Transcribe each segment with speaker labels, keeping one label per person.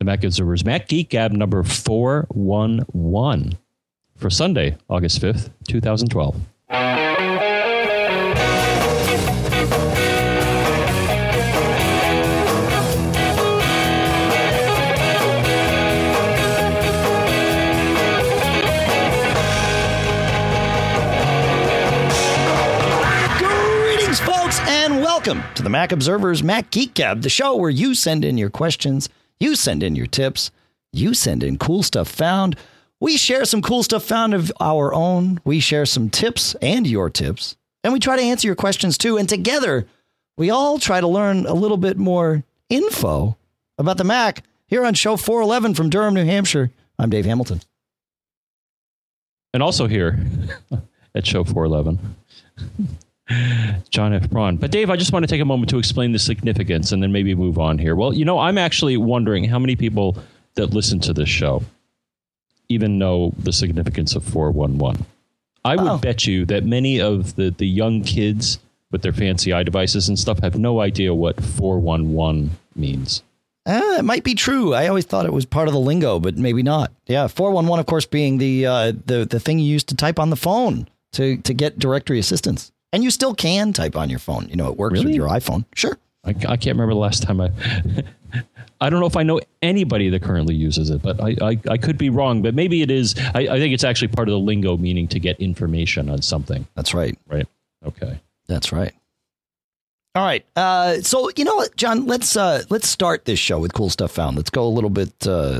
Speaker 1: The Mac Observer's Mac Geek Gab number 411 for Sunday, August 5th, 2012.
Speaker 2: Welcome to the Mac Observer's Mac Geek Gab, the show where you send in your questions, you send in your tips, you send in cool stuff found. We share some cool stuff found of our own. We share some tips and your tips, and we try to answer your questions too. And together, we all try to learn a little bit more info about the Mac here on show 411 from Durham, New Hampshire. I'm Dave Hamilton.
Speaker 1: And also here at show 411. John F. Braun. But Dave, I just want to take a moment to explain the significance and then maybe move on here. Well, I'm actually wondering how many people that listen to this show even know the significance of 411. I would bet you that many of the young kids with their fancy iDevices and stuff have no idea what 411 means.
Speaker 2: It might be true. I always thought it was part of the lingo, but maybe not. Yeah, 411, of course, being the thing you use to type on the phone to get directory assistance. And you still can type on your phone. It works with your iPhone. Sure.
Speaker 1: I can't remember the last time I don't know if I know anybody that currently uses it, but I could be wrong. But maybe it is. I think it's actually part of the lingo, meaning to get information on something.
Speaker 2: That's right.
Speaker 1: Right. Okay.
Speaker 2: That's right. All right. So you know what, John? Let's start this show with cool stuff found. Let's go a little bit.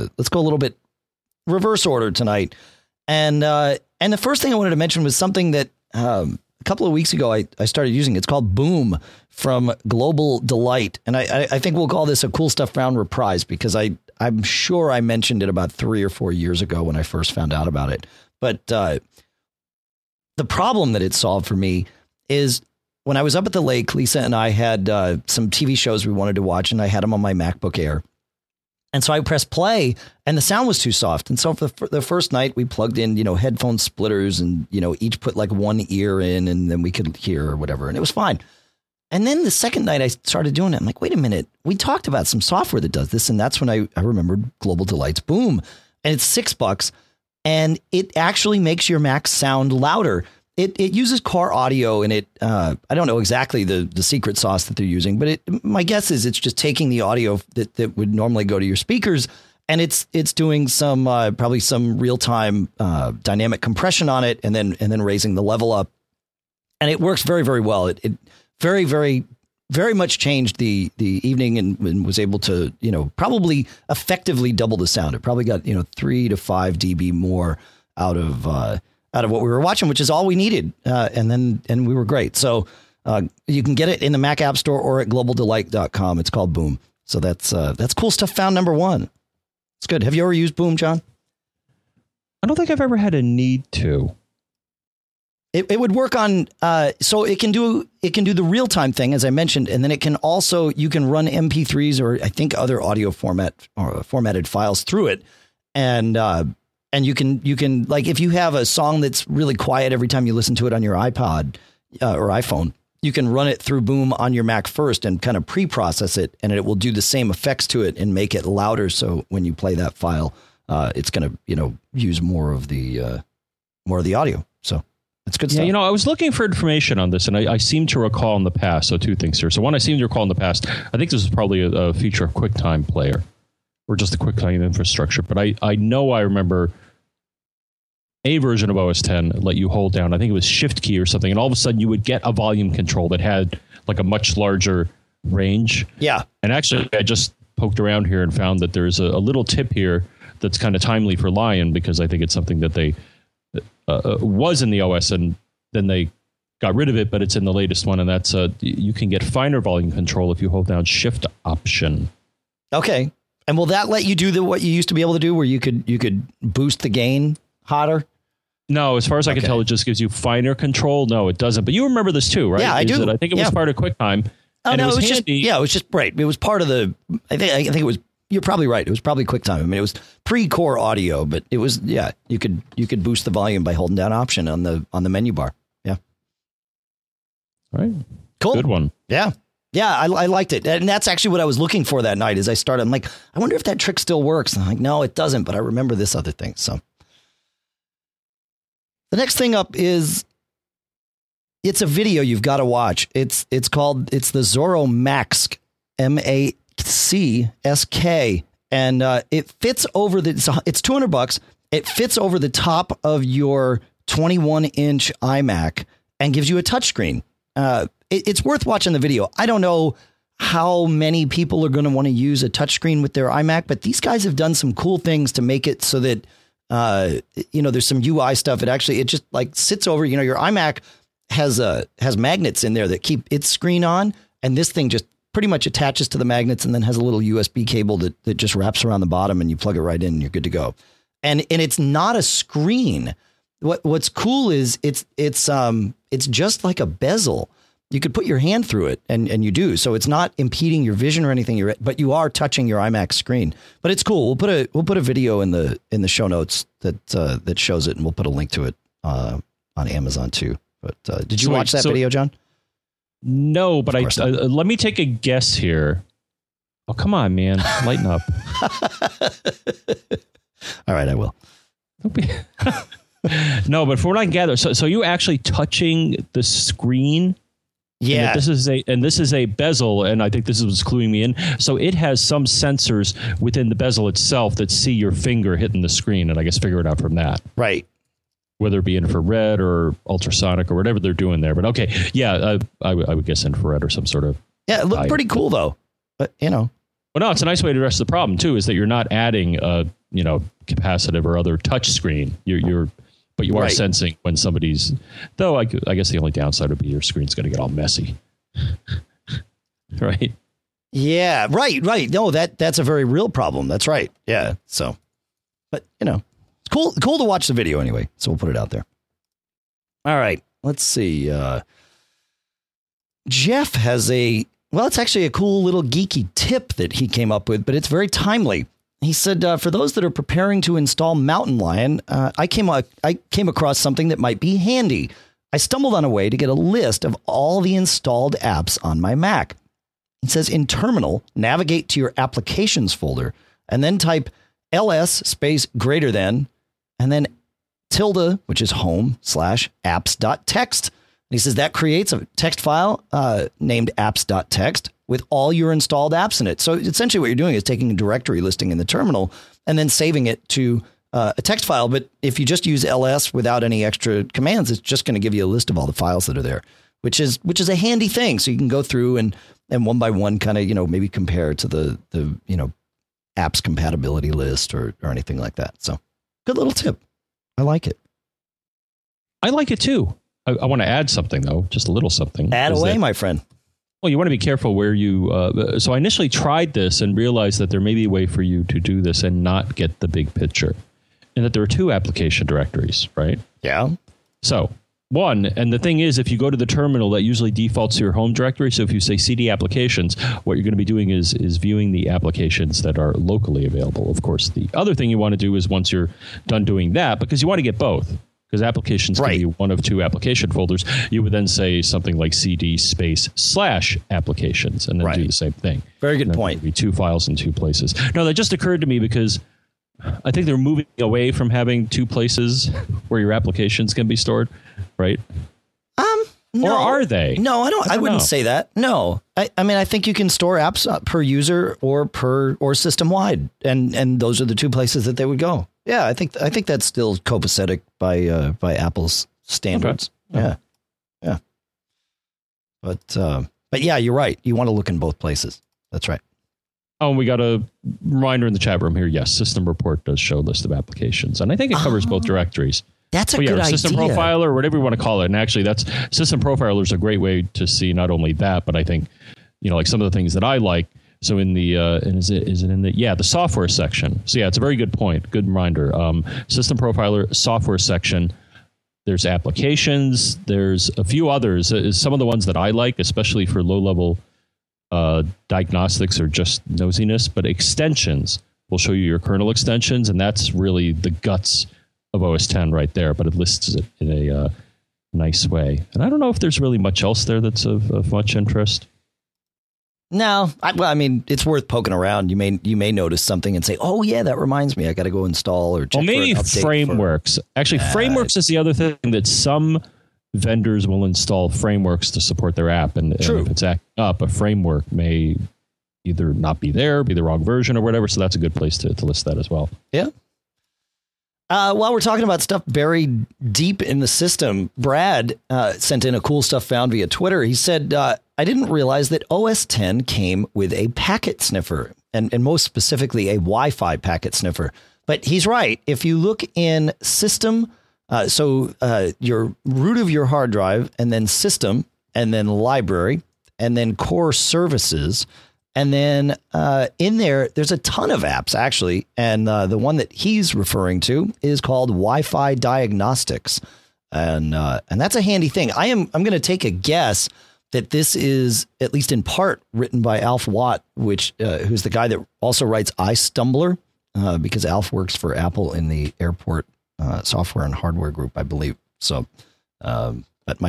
Speaker 2: Reverse order tonight. And the first thing I wanted to mention was something that a couple of weeks ago I started using. It's called Boom from Global Delight. And I think we'll call this a cool stuff found reprise because I'm sure I mentioned it about 3 or 4 years ago when I first found out about it. But the problem that it solved for me is when I was up at the lake, Lisa and I had some TV shows we wanted to watch, and I had them on my MacBook Air. And so I pressed play and the sound was too soft. And so for the first night we plugged in, headphone splitters and, each put like one ear in and then we could hear or whatever. And it was fine. And then the second night I started doing it. I'm like, wait a minute. We talked about some software that does this. And that's when I remembered Global Delight's Boom. And it's $6 and it actually makes your Mac sound louder. It uses car audio and it I don't know exactly the secret sauce that they're using, but my guess is it's just taking the audio that would normally go to your speakers and it's doing some probably some real time dynamic compression on it and then raising the level up. And it works very, very well. It very, very, very much changed the evening and was able to, probably effectively double the sound. It probably got, 3 to 5 dB more out of what we were watching, which is all we needed. And we were great. So you can get it in the Mac App Store or at globaldelight.com. It's called Boom. So that's cool stuff found number 1. It's good. Have you ever used Boom, John?
Speaker 1: I don't think I've ever had a need to.
Speaker 2: It would work on so it can do the real time thing, as I mentioned. And then it can also you can run MP3s or I think other audio formatted files through it. And you can like if you have a song that's really quiet every time you listen to it on your iPod or iPhone, you can run it through Boom on your Mac first and kind of pre-process it, and it will do the same effects to it and make it louder. So when you play that file, it's going to use more of the audio. So it's good stuff.
Speaker 1: Yeah, I was looking for information on this, and I seem to recall in the past. So 2 things here. So one, I seem to recall in the past. I think this is probably a feature of QuickTime Player or just the QuickTime infrastructure. But I know I remember a version of OS X let you hold down, I think it was Shift key or something, and all of a sudden you would get a volume control that had like a much larger range.
Speaker 2: Yeah.
Speaker 1: And actually, I just poked around here and found that there's a little tip here that's kind of timely for Lion, because I think it's something that they was in the OS and then they got rid of it, but it's in the latest one, and that's you can get finer volume control if you hold down Shift Option.
Speaker 2: Okay. And will that let you do what you used to be able to do, where you could boost the gain hotter?
Speaker 1: No, as far as I can tell, it just gives you finer control. No, it doesn't. But you remember this too, right?
Speaker 2: Yeah, I do.
Speaker 1: I think it was part of QuickTime.
Speaker 2: Oh,
Speaker 1: and
Speaker 2: no,
Speaker 1: it was
Speaker 2: handy. It was just right. It was part of the. I think it was. You're probably right. It was probably QuickTime. I mean, it was pre-core audio, but it was you could boost the volume by holding down Option on the menu bar. Yeah.
Speaker 1: All right.
Speaker 2: Cool.
Speaker 1: Good one.
Speaker 2: Yeah. Yeah, I liked it. And that's actually what I was looking for that night as I started. I'm like, I wonder if that trick still works. And I'm like, no, it doesn't. But I remember this other thing. So the next thing up is it's a video you've got to watch. It's the Zorro Mask, MACSK. And it fits over it's $200. It fits over the top of your 21-inch iMac and gives you a touchscreen. It's worth watching the video. I don't know how many people are going to want to use a touchscreen with their iMac, but these guys have done some cool things to make it so that, there's some UI stuff. It just like sits over, your iMac has magnets in there that keep its screen on. And this thing just pretty much attaches to the magnets and then has a little USB cable that just wraps around the bottom and you plug it right in and you're good to go. And it's not a screen. What's cool is it's just like a bezel. You could put your hand through it and you do. So it's not impeding your vision or anything, but you are touching your iMac screen. But it's cool. We'll put a video in the show notes that shows it, and we'll put a link to it on Amazon too. But did you watch that video, John?
Speaker 1: No, but let me take a guess here. Oh, come on, man. Lighten up.
Speaker 2: All right, I will.
Speaker 1: No, but from what I can gather, so you actually touching the screen?
Speaker 2: Yeah.
Speaker 1: This is a bezel, and I think this is what's cluing me in. So it has some sensors within the bezel itself that see your finger hitting the screen, and I guess figure it out from that.
Speaker 2: Right.
Speaker 1: Whether it be infrared or ultrasonic or whatever they're doing there. But okay, yeah, I would guess infrared or some sort of.
Speaker 2: Yeah, it looked pretty cool though. But Well,
Speaker 1: no, it's a nice way to address the problem too. Is that you're not adding a capacitive or other touch screen. But you are sensing when somebody's. Though I guess the only downside would be your screen's going to get all messy. Right.
Speaker 2: Yeah. Right. No, that's a very real problem. That's right. Yeah. So, but it's cool to watch the video anyway. So we'll put it out there. All right. Let's see. Jeff has it's actually a cool little geeky tip that he came up with, but it's very timely. He said, for those that are preparing to install Mountain Lion, I came across something that might be handy. I stumbled on a way to get a list of all the installed apps on my Mac. It says in Terminal, navigate to your Applications folder and then type ls > and then tilde, which is home/apps.txt. And he says that creates a text file named apps.txt with all your installed apps in it. So essentially what you're doing is taking a directory listing in the terminal and then saving it to a text file. But if you just use ls without any extra commands, it's just going to give you a list of all the files that are there, which is a handy thing. So you can go through and one by one kind of, maybe compare to the apps compatibility list or anything like that. So good little tip. I like it.
Speaker 1: I like it too. I want to add something, though, just a little something.
Speaker 2: Add away, my friend.
Speaker 1: Well, you want to be careful where you. So I initially tried this and realized that there may be a way for you to do this and not get the big picture, and that there are two application directories, right?
Speaker 2: Yeah.
Speaker 1: So one, and the thing is, if you go to the terminal, that usually defaults to your home directory. So if you say CD applications, what you're going to be doing is viewing the applications that are locally available. Of course, the other thing you want to do is once you're done doing that, because you want to get both. Because applications can be one of two application folders. You would then say something like CD / applications and then do the same thing.
Speaker 2: Very good point.
Speaker 1: Be two files in two places. No, that just occurred to me because I think they're moving away from having two places where your applications can be stored, right?
Speaker 2: No,
Speaker 1: or are they?
Speaker 2: No, I wouldn't say that. No, I mean, I think you can store apps per user or system wide, and those are the two places that they would go. Yeah, I think that's still copacetic by Apple's standards. Okay. Yeah. But yeah, you're right. You want to look in both places. That's right.
Speaker 1: Oh, and we got a reminder in the chat room here. Yes, System Report does show a list of applications, and I think it covers both directories.
Speaker 2: That's a good
Speaker 1: System
Speaker 2: idea.
Speaker 1: Profiler, or whatever you want to call it. And actually, System Profiler is a great way to see not only that, but I think, like some of the things that I like. So in the is it in the software section. So yeah, it's a very good point. Good reminder. System Profiler software section. There's applications. There's a few others. Some of the ones that I like, especially for low level diagnostics or just nosiness, but extensions will show you your kernel extensions, and that's really the guts of OS X right there. But it lists it in a nice way. And I don't know if there's really much else there that's of much interest.
Speaker 2: No, I mean, it's worth poking around. You may notice something and say, "Oh yeah, that reminds me. I got to go install or check."
Speaker 1: Well, maybe
Speaker 2: for an update
Speaker 1: frameworks. Actually, frameworks is the other thing that some vendors will install frameworks to support their app, and if it's acting up, a framework may either not be there, be the wrong version, or whatever. So that's a good place to list that as well.
Speaker 2: Yeah. While we're talking about stuff buried deep in the system, Brad sent in a cool stuff found via Twitter. He said, I didn't realize that OS X came with a packet sniffer, and most specifically a Wi-Fi packet sniffer. But he's right. If you look in system, your root of your hard drive, and then system, and then library, and then core services, and then in there's a ton of apps, actually. And the one that he's referring to is called Wi-Fi Diagnostics. And that's a handy thing. I'm going to take a guess that this is, at least in part, written by Alf Watt, who's the guy that also writes iStumbler, because Alf works for Apple in the airport software and hardware group, I believe. So, so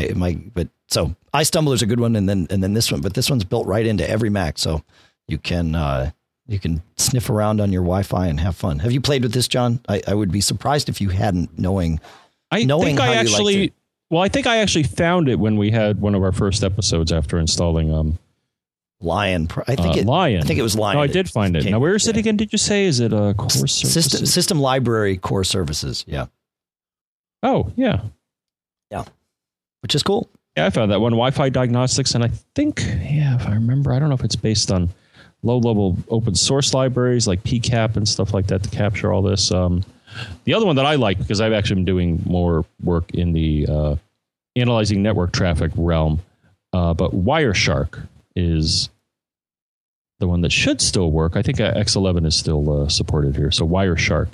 Speaker 2: iStumbler is a good one, and then this one, but this one's built right into every Mac, so you can sniff around on your Wi-Fi and have fun. Have you played with this, John? I would be surprised if you hadn't, knowing
Speaker 1: I think I actually found it when we had one of our first episodes after installing
Speaker 2: Lion. I think it was Lion.
Speaker 1: No, I did find it. Now, where is it again? Did you say? Is it a core services?
Speaker 2: System library core services? Yeah.
Speaker 1: Oh, yeah.
Speaker 2: Yeah. Which is cool.
Speaker 1: Yeah, I found that one, Wi-Fi Diagnostics, and I think, if I remember, I don't know if it's based on low-level open source libraries like PCAP and stuff like that to capture all this. The other one that I like, because I've actually been doing more work in the analyzing network traffic realm, but Wireshark is the one that should still work. I think X11 is still supported here. So Wireshark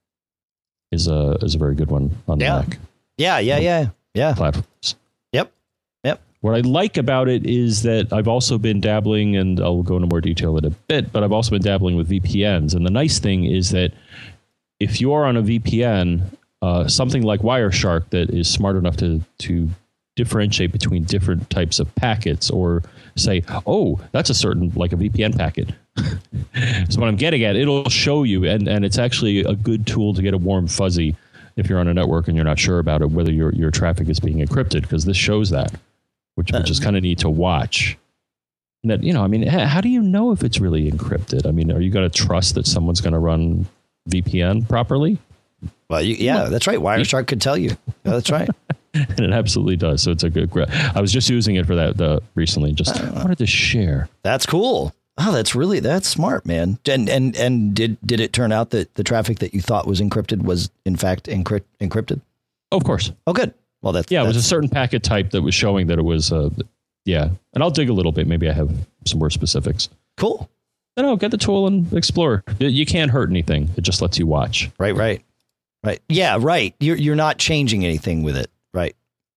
Speaker 1: is a very good one on the Mac. Yeah. Platforms.
Speaker 2: Yep.
Speaker 1: What I like about it is that I've also been dabbling, and I'll go into more detail in a bit, but I've also been dabbling with VPNs. And the nice thing is that if you are on a VPN, something like Wireshark that is smart enough to differentiate between different types of packets, or say, oh, that's a certain, like a VPN packet. So what I'm getting at, it'll show you, and it's actually a good tool to get a warm fuzzy if you're on a network and you're not sure about it, whether your traffic is being encrypted, because this shows that, which is kind of neat to watch. And that, how do you know if it's really encrypted? I mean, are you going to trust that someone's going to run VPN properly?
Speaker 2: Well, that's right. Wireshark could tell you. Yeah, that's right.
Speaker 1: And it absolutely does. So it's a good. I was just using it for that recently. Just wanted to share.
Speaker 2: That's cool. Oh, that's smart, man. And did it turn out that the traffic that you thought was encrypted was in fact encrypted?
Speaker 1: Oh, of course.
Speaker 2: Oh, good. Well,
Speaker 1: it was a certain packet type that was showing that it was. And I'll dig a little bit. Maybe I have some more specifics.
Speaker 2: Cool.
Speaker 1: No, get the tool and explore. You can't hurt anything. It just lets you watch.
Speaker 2: Right. Yeah, right. You're not changing anything with it. Right.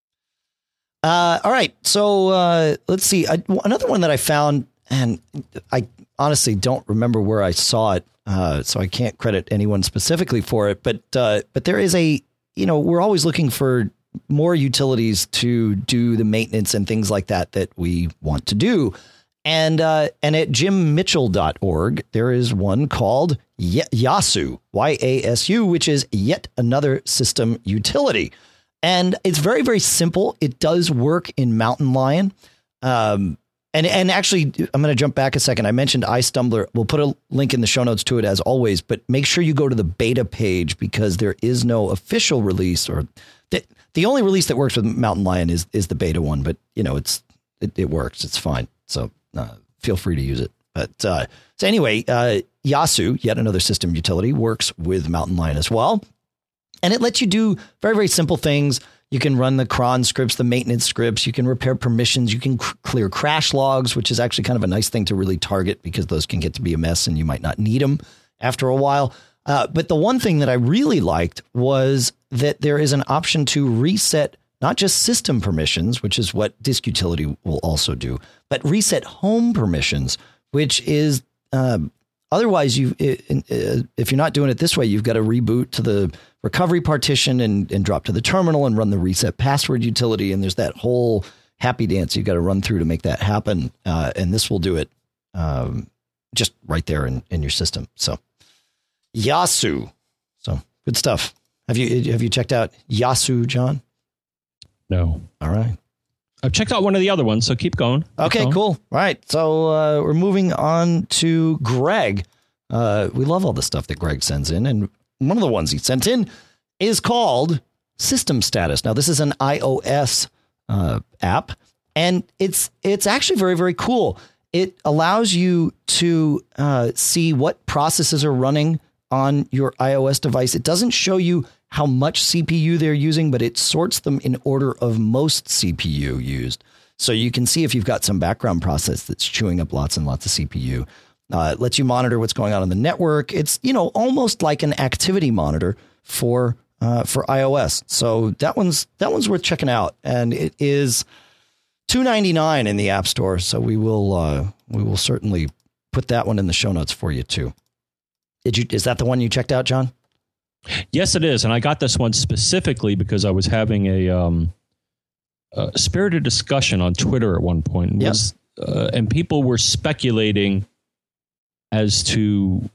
Speaker 2: All right. So let's see. Another one that I found, and I honestly don't remember where I saw it, so I can't credit anyone specifically for it. But there is we're always looking for more utilities to do the maintenance and things like that we want to do. And at jimmitchell.org, there is one called Yasu, YASU, which is yet another system utility. And it's very, very simple. It does work in Mountain Lion. And actually, I'm going to jump back a second. I mentioned iStumbler. We'll put a link in the show notes to it as always, but make sure you go to the beta page, because there is no official release, or the only release that works with Mountain Lion is the beta one, but it works. It's fine. So feel free to use it. But so anyway, Yasu, yet another system utility, works with Mountain Lion as well. And it lets you do very, very simple things. You can run the cron scripts, the maintenance scripts. You can repair permissions. You can clear crash logs, which is actually kind of a nice thing to really target, because those can get to be a mess and you might not need them after a while. But the one thing that I really liked was that there is an option to reset not just system permissions, which is what Disk Utility will also do, but reset home permissions, which is otherwise if you're not doing it this way, you've got to reboot to the recovery partition and drop to the terminal and run the reset password utility. And there's that whole happy dance you've got to run through to make that happen. And this will do it just right there in your system. So Yasu. So good stuff. Have you checked out Yasu, John?
Speaker 1: No.
Speaker 2: All right.
Speaker 1: I've checked out one of the other ones, so keep going.
Speaker 2: Okay, cool. All right. So we're moving on to Greg. We love all the stuff that Greg sends in. And one of the ones he sent in is called System Status. Now, this is an iOS app, and it's actually very, very cool. It allows you to see what processes are running on your iOS device. It doesn't show you how much CPU they're using, but it sorts them in order of most CPU used. So you can see if you've got some background process that's chewing up lots and lots of CPU. It lets you monitor what's going on the network. It's, almost like an activity monitor for iOS. So that one's worth checking out. And it is $2.99 in the App Store. So we will certainly put that one in the show notes for you too. Is that the one you checked out, John?
Speaker 1: Yes, it is. And I got this one specifically because I was having a spirited discussion on Twitter at one point.
Speaker 2: Yep.
Speaker 1: And people were speculating as to,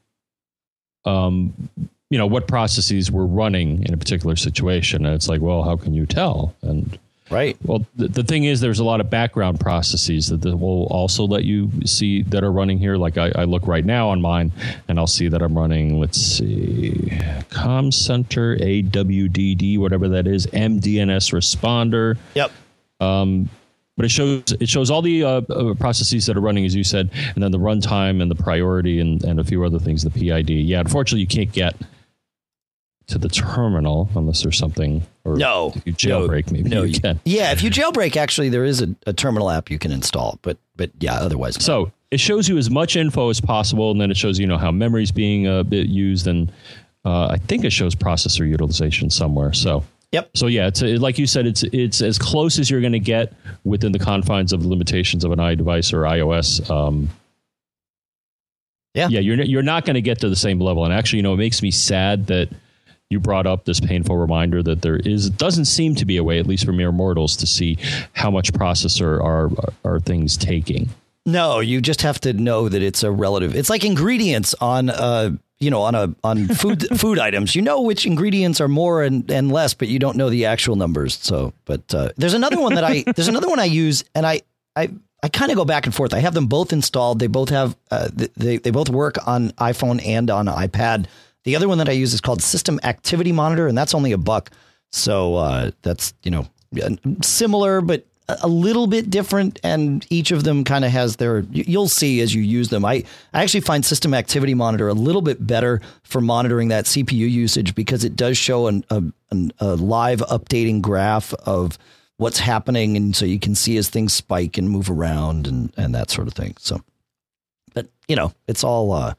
Speaker 1: what processes were running in a particular situation. And it's like, well, how can you tell? And
Speaker 2: right.
Speaker 1: Well, the thing is, there's a lot of background processes that will also let you see that are running here. Like I look right now on mine and I'll see that I'm running, let's see, Comm Center, AWDD, whatever that is, MDNS Responder.
Speaker 2: Yep.
Speaker 1: But it shows all the processes that are running, as you said, and then the runtime and the priority and a few other things, the PID. Yeah, unfortunately, you can't get to the terminal unless there's something. Or if you jailbreak, maybe you can.
Speaker 2: Yeah, if you jailbreak, actually, there is a terminal app you can install. But yeah, otherwise.
Speaker 1: So it shows you as much info as possible, and then it shows how memory's being used, and I think it shows processor utilization somewhere. So.
Speaker 2: Yep.
Speaker 1: So yeah, it's like you said, it's as close as you're going to get within the confines of the limitations of an iDevice or iOS. Yeah, you're not going to get to the same level. And actually, it makes me sad that you brought up this painful reminder that doesn't seem to be a way, at least for mere mortals, to see how much processor are things taking.
Speaker 2: No, you just have to know that it's a relative. It's like ingredients on on food items. You know which ingredients are more and less, but you don't know the actual numbers. So, but there's another one I use, and I kind of go back and forth. I have them both installed. They both have they both work on iPhone and on iPad. The other one that I use is called System Activity Monitor, and that's only $1. So that's similar, but a little bit different, and each of them kind of has you'll see as you use them. I actually find System Activity Monitor a little bit better for monitoring that CPU usage because it does show a live updating graph of what's happening, and so you can see as things spike and move around and that sort of thing. So, but it's all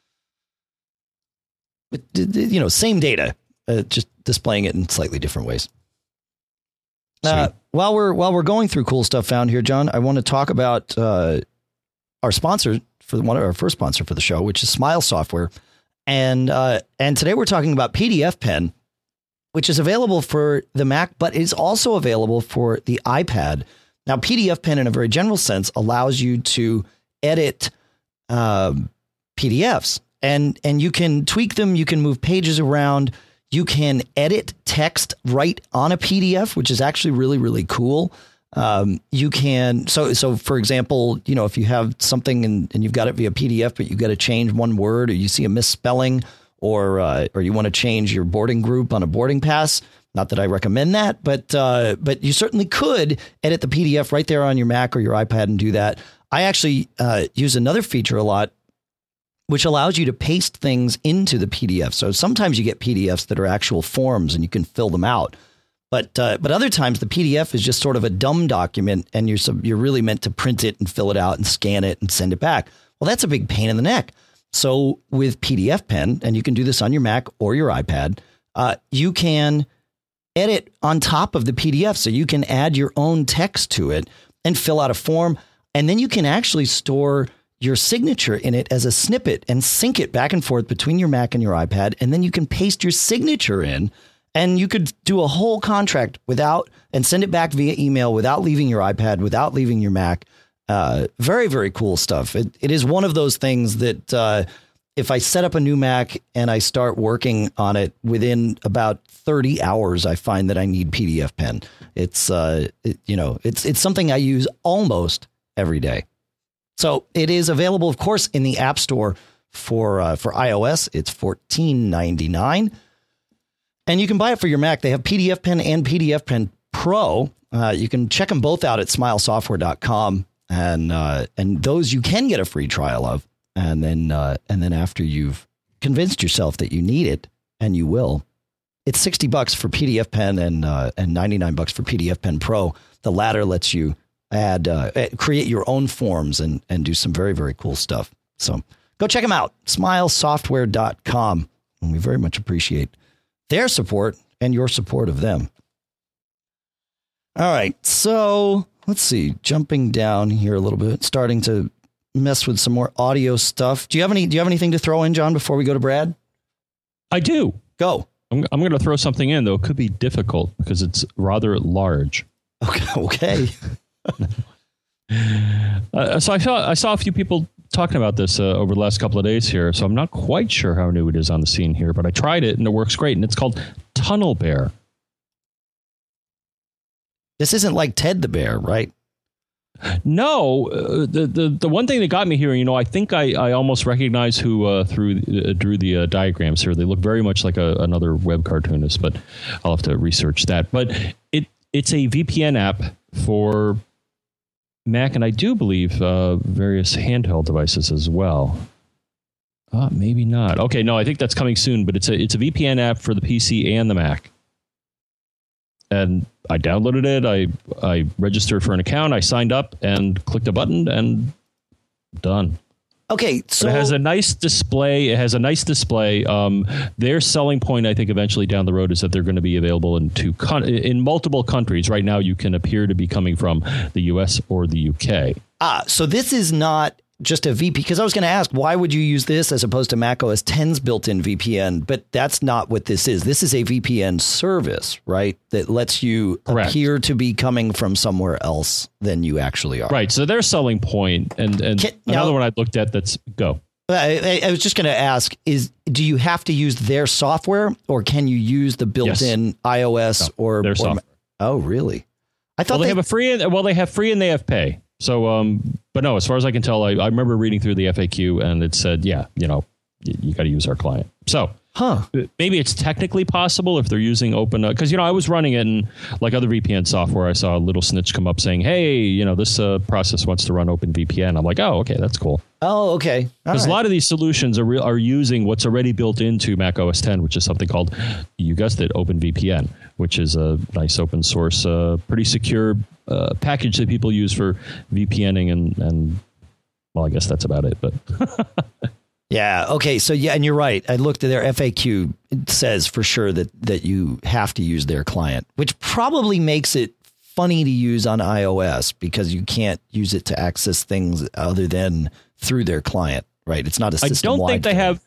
Speaker 2: same data, just displaying it in slightly different ways. While we're going through cool stuff found here, John, I want to talk about our sponsor our first sponsor for the show, which is Smile Software, and today we're talking about PDF Pen, which is available for the Mac, but is also available for the iPad. Now, PDF Pen, in a very general sense, allows you to edit PDFs, and you can tweak them, you can move pages around. You can edit text right on a PDF, which is actually really, really cool. You can so for example, if you have something and you've got it via PDF, but you've got to change one word, or you see a misspelling, or you want to change your boarding group on a boarding pass. Not that I recommend that, but you certainly could edit the PDF right there on your Mac or your iPad and do that. I actually use another feature a lot, which allows you to paste things into the PDF. So sometimes you get PDFs that are actual forms and you can fill them out. But other times the PDF is just sort of a dumb document, and you're really meant to print it and fill it out and scan it and send it back. Well, that's a big pain in the neck. So with PDF Pen, and you can do this on your Mac or your iPad, you can edit on top of the PDF. So you can add your own text to it and fill out a form. And then you can actually store your signature in it as a snippet and sync it back and forth between your Mac and your iPad. And then you can paste your signature in, and you could do a whole contract and send it back via email without leaving your iPad, without leaving your Mac. Very, very cool stuff. It is one of those things that if I set up a new Mac and I start working on it within about 30 hours, I find that I need PDFpen. It's it's something I use almost every day. So it is available, of course, in the App Store for iOS. It's $14.99. And you can buy it for your Mac. They have PDFpen and PDFpen Pro. You can check them both out at smilesoftware.com. And those you can get a free trial of. And then after you've convinced yourself that you need it, and you will, it's $60 for PDFpen and $99 for PDFpen Pro. The latter lets you create your own forms and do some very, very cool stuff. So go check them out, smilesoftware.com. And we very much appreciate their support and your support of them. All right. So let's see, jumping down here a little bit, starting to mess with some more audio stuff. Do you have anything to throw in, John, before we go to Brad? I do. Go.
Speaker 1: I'm going to throw something in, though. It could be difficult because it's rather large.
Speaker 2: Okay.
Speaker 1: So I saw a few people talking about this over the last couple of days here. So I'm not quite sure how new it is on the scene here, but I tried it and it works great. And it's called TunnelBear.
Speaker 2: This isn't like Ted the Bear, right?
Speaker 1: No, the one thing that got me here, I think I almost recognize who drew the diagrams here. They look very much like another web cartoonist, but I'll have to research that. But it's a VPN app for Mac, and I do believe various handheld devices as well. Maybe not. Okay, no, I think that's coming soon. But it's a VPN app for the PC and the Mac. And I downloaded it. I registered for an account. I signed up and clicked a button and done.
Speaker 2: Okay, so
Speaker 1: but it has a nice display. Their selling point, I think, eventually down the road is that they're going to be available in multiple countries. Right now, you can appear to be coming from the U.S. or the U.K.
Speaker 2: So this is not just a VPN, because I was going to ask, why would you use this as opposed to Mac OS X's built-in VPN? But that's not what this is. This is a VPN service, right? That lets you appear to be coming from somewhere else than you actually are.
Speaker 1: Right. So their selling point, and another one I looked at, that's go.
Speaker 2: I was just going to ask, do you have to use their software, or can you use the built-in iOS or
Speaker 1: their software?
Speaker 2: Oh, really? I thought
Speaker 1: they have free and they have pay. So, but no, as far as I can tell, I remember reading through the FAQ and it said, you got to use our client. So maybe it's technically possible if they're using open, because, I was running it and like other VPN software, I saw a little snitch come up saying, hey, this process wants to run OpenVPN. I'm like, oh, okay, that's cool.
Speaker 2: Oh, okay.
Speaker 1: Because a lot of these solutions are using what's already built into Mac OS X, which is something called, you guessed it, OpenVPN, which is a nice open source, pretty secure package that people use for VPNing and well, I guess that's about it. But
Speaker 2: yeah. Okay. So yeah, and you're right. I looked at their FAQ. It says for sure that you have to use their client, which probably makes it funny to use on iOS because you can't use it to access things other than through their client. Right. It's not a system.
Speaker 1: I don't think they have.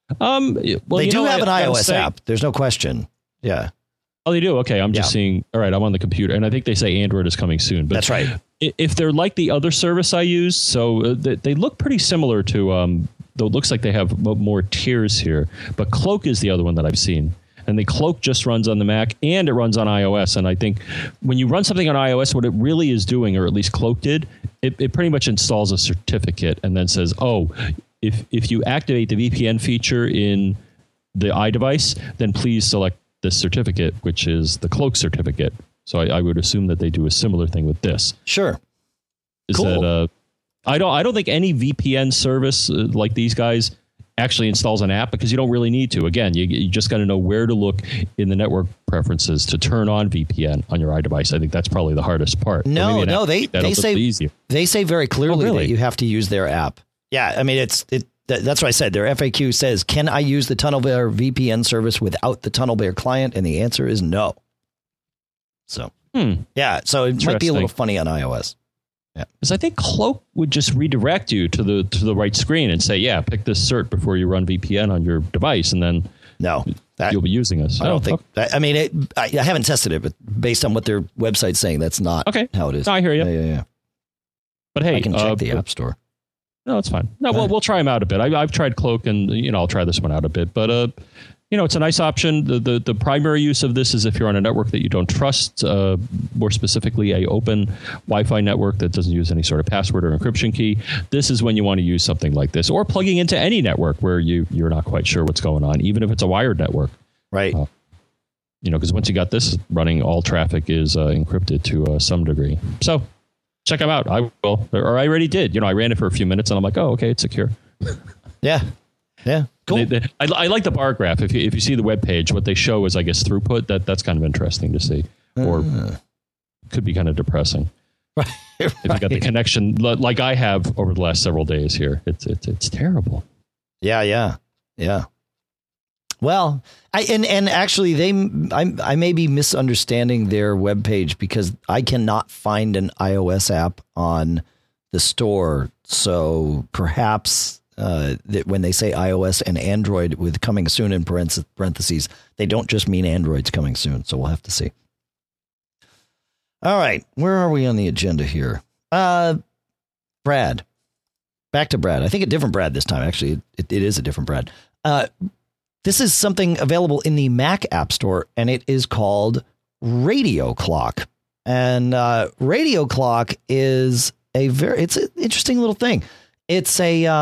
Speaker 2: They do have an iOS app. There's no question. Yeah.
Speaker 1: Oh, they do? Okay, I'm just seeing. All right, I'm on the computer, and I think they say Android is coming soon. But
Speaker 2: that's right.
Speaker 1: If they're like the other service I use, so they look pretty similar to, though it looks like they have more tiers here. But Cloak is the other one that I've seen. And the Cloak just runs on the Mac, and it runs on iOS. And I think when you run something on iOS, what it really is doing, or at least Cloak did, it pretty much installs a certificate and then says, oh, if you activate the VPN feature in the iDevice, then please select this certificate, which is the Cloak certificate. So I would assume that they do a similar thing with this.
Speaker 2: Sure.
Speaker 1: Cool. I don't think any VPN service like these guys actually installs an app, because you don't really need to. Again, you just got to know where to look in the network preferences to turn on VPN on your iDevice. I think that's probably the hardest part.
Speaker 2: No, they say very clearly that you have to use their app. Yeah, I mean that's what I said. Their FAQ says, "Can I use the TunnelBear VPN service without the TunnelBear client?" And the answer is no. So yeah, so it might be a little funny on iOS. Yeah,
Speaker 1: because I think Cloak would just redirect you to the right screen and say, "Yeah, pick this cert before you run VPN on your device," and then you'll be using us.
Speaker 2: I don't think. I mean, I haven't tested it, but based on what their website's saying, that's not how it is.
Speaker 1: No, I hear you.
Speaker 2: Yeah.
Speaker 1: But hey,
Speaker 2: I can check the App Store.
Speaker 1: No, it's fine. No, we'll try them out a bit. I've tried Cloak, and I'll try this one out a bit. But it's a nice option. The primary use of this is if you're on a network that you don't trust, more specifically a open Wi-Fi network that doesn't use any sort of password or encryption key. This is when you want to use something like this, or plugging into any network where you're not quite sure what's going on, even if it's a wired network.
Speaker 2: Right.
Speaker 1: Because once you got this running, all traffic is encrypted to some degree. So check them out. I will, or I already did. I ran it for a few minutes, and I'm like, oh, okay, it's secure.
Speaker 2: Yeah. Cool.
Speaker 1: I like the bar graph. If you see the web page, what they show is, I guess, throughput. That's kind of interesting to see, or could be kind of depressing.
Speaker 2: Right.
Speaker 1: If you got the connection like I have over the last several days here, it's terrible.
Speaker 2: Yeah. Well, and actually, I may be misunderstanding their webpage because I cannot find an iOS app on the store. So perhaps that when they say iOS and Android with coming soon in parentheses, they don't just mean Android's coming soon. So we'll have to see. All right, where are we on the agenda here? Brad. Back to Brad. I think a different Brad this time. Actually, it is a different Brad. This is something available in the Mac App Store, and it is called Radio Clock. And Radio Clock is it's an interesting little thing. It's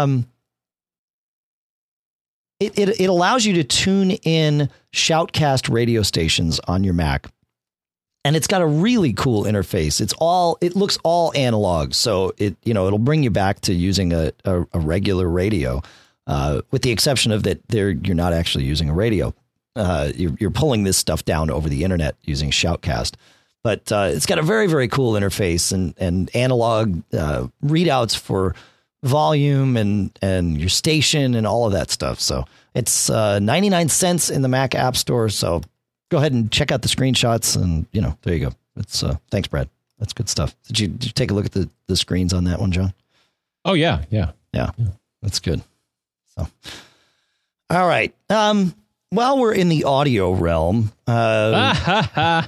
Speaker 2: it allows you to tune in Shoutcast radio stations on your Mac. And it's got a really cool interface. It looks all analog. So it'll bring you back to using a regular radio. With the exception of that, you're not actually using a radio. You're pulling this stuff down over the internet using Shoutcast. But it's got a very, very cool interface and analog readouts for volume and your station and all of that stuff. So it's 99 cents in the Mac App Store. So go ahead and check out the screenshots, and there you go. It's thanks, Brad. That's good stuff. Did you take a look at the screens on that one, John?
Speaker 1: Oh yeah.
Speaker 2: That's good. So, all right. While we're in the audio realm,
Speaker 1: I'm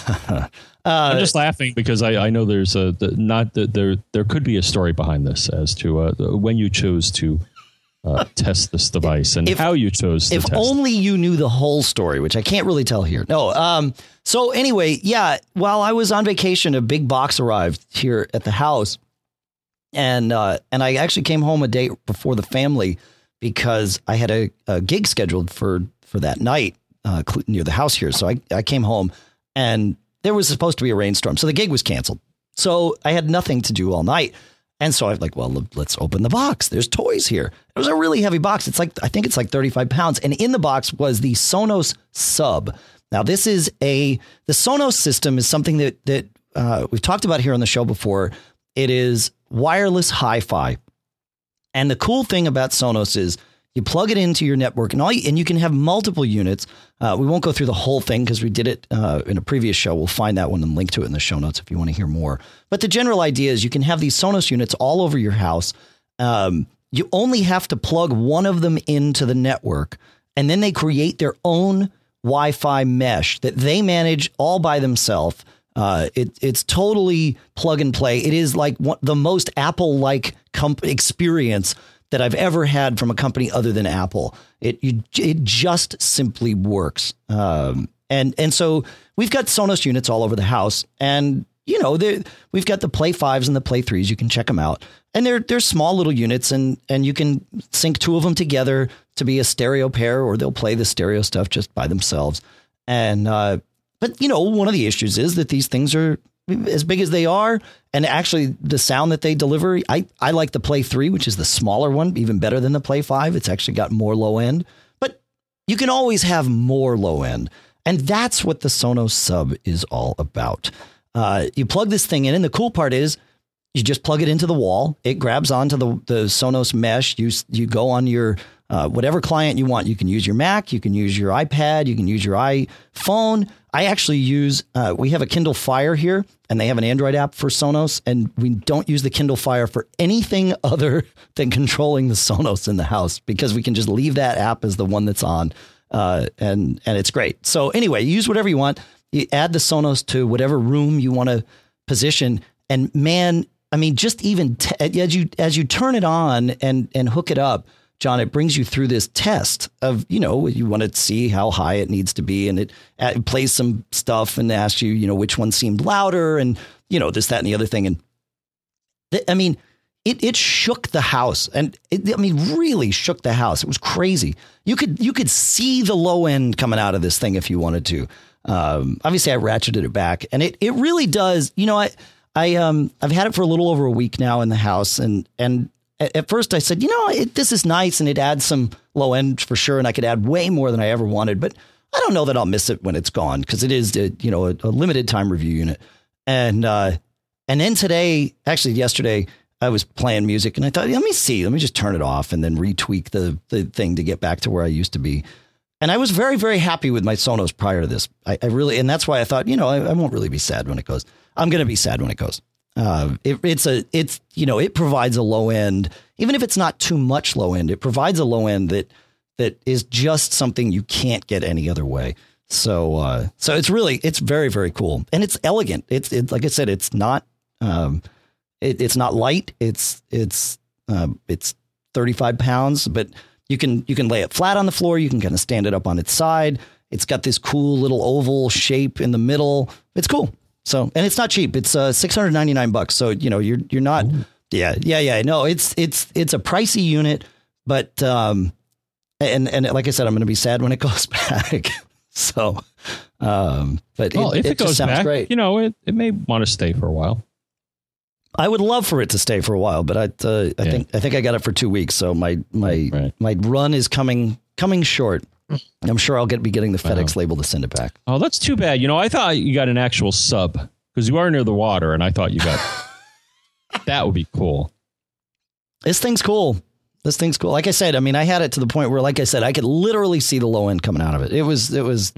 Speaker 1: just laughing because I know there's there could be a story behind this as to when you chose to test this device and how you chose to test. If
Speaker 2: only you knew the whole story, which I can't really tell here. No. So anyway, yeah. While I was on vacation, a big box arrived here at the house, and I actually came home a day before the family because I had a gig scheduled for that night near the house here. So I came home, and there was supposed to be a rainstorm, so the gig was canceled. So I had nothing to do all night. And so I'm like, well, let's open the box. There's toys here. It was a really heavy box. I think it's like 35 pounds. And in the box was the Sonos Sub. Now, this is the Sonos system is something that we've talked about here on the show before. It is wireless hi-fi. And the cool thing about Sonos is you plug it into your network and you can have multiple units. We won't go through the whole thing because we did it in a previous show. We'll find that one and link to it in the show notes if you want to hear more. But the general idea is you can have these Sonos units all over your house. You only have to plug one of them into the network, and then they create their own Wi-Fi mesh that they manage all by themselves. It's totally plug and play. It is like the most Apple-like experience that I've ever had from a company other than Apple. It just simply works. And so we've got Sonos units all over the house, and we've got the Play 5s and the Play 3s. You can check them out, and they're small little units, and you can sync two of them together to be a stereo pair, or they'll play the stereo stuff just by themselves. And but one of the issues is that these things are as big as they are, and actually the sound that they deliver, I like the Play 3, which is the smaller one, even better than the Play 5. It's actually got more low end, but you can always have more low end. And that's what the Sonos Sub is all about. You plug this thing in, and the cool part is you just plug it into the wall. It grabs onto the Sonos mesh. You go on your whatever client you want. You can use your Mac, you can use your iPad, you can use your iPhone. I actually use, we have a Kindle Fire here, and they have an Android app for Sonos, and we don't use the Kindle Fire for anything other than controlling the Sonos in the house, because we can just leave that app as the one that's on, and it's great. So anyway, use whatever you want. You add the Sonos to whatever room you want to position, and man, I mean, just even as you turn it on and hook it up, John, it brings you through this test of, you want to see how high it needs to be. And it plays some stuff and asks you, which one seemed louder and, this, that, and the other thing. And I mean, it shook the house, and really shook the house. It was crazy. You could see the low end coming out of this thing if you wanted to. Obviously I ratcheted it back, and it really does. I've had it for a little over a week now in the house, and at first I said, this is nice, and it adds some low end for sure, and I could add way more than I ever wanted, but I don't know that I'll miss it when it's gone, because it is a limited time review unit. And then yesterday I was playing music, and I thought, let me just turn it off and then retweak the thing to get back to where I used to be. And I was very, very happy with my Sonos prior to this. I really, and that's why I thought, I won't really be sad when it goes. I'm going to be sad when it goes. It provides a low end, even if it's not too much low end, it provides a low end that is just something you can't get any other way. So it's very, very cool, and it's elegant. It's like I said, it's not, it's not light. It's 35 pounds, but you can lay it flat on the floor. You can kind of stand it up on its side. It's got this cool little oval shape in the middle. It's cool. So, and it's not cheap. It's $699. So, you're not. Ooh. Yeah. No, it's a pricey unit, but and like I said, I'm going to be sad when it goes back. So, but
Speaker 1: if it goes back,
Speaker 2: great.
Speaker 1: It may want to stay for a while.
Speaker 2: I would love for it to stay for a while, but I think I got it for 2 weeks. So my run is coming short. I'm sure I'll be getting the FedEx label to send it back.
Speaker 1: Oh, that's too bad. I thought you got an actual sub because you are near the water, and I thought you got that would be cool.
Speaker 2: This thing's cool. Like I said, I had it to the point where, like I said, I could literally see the low end coming out of it. It was it was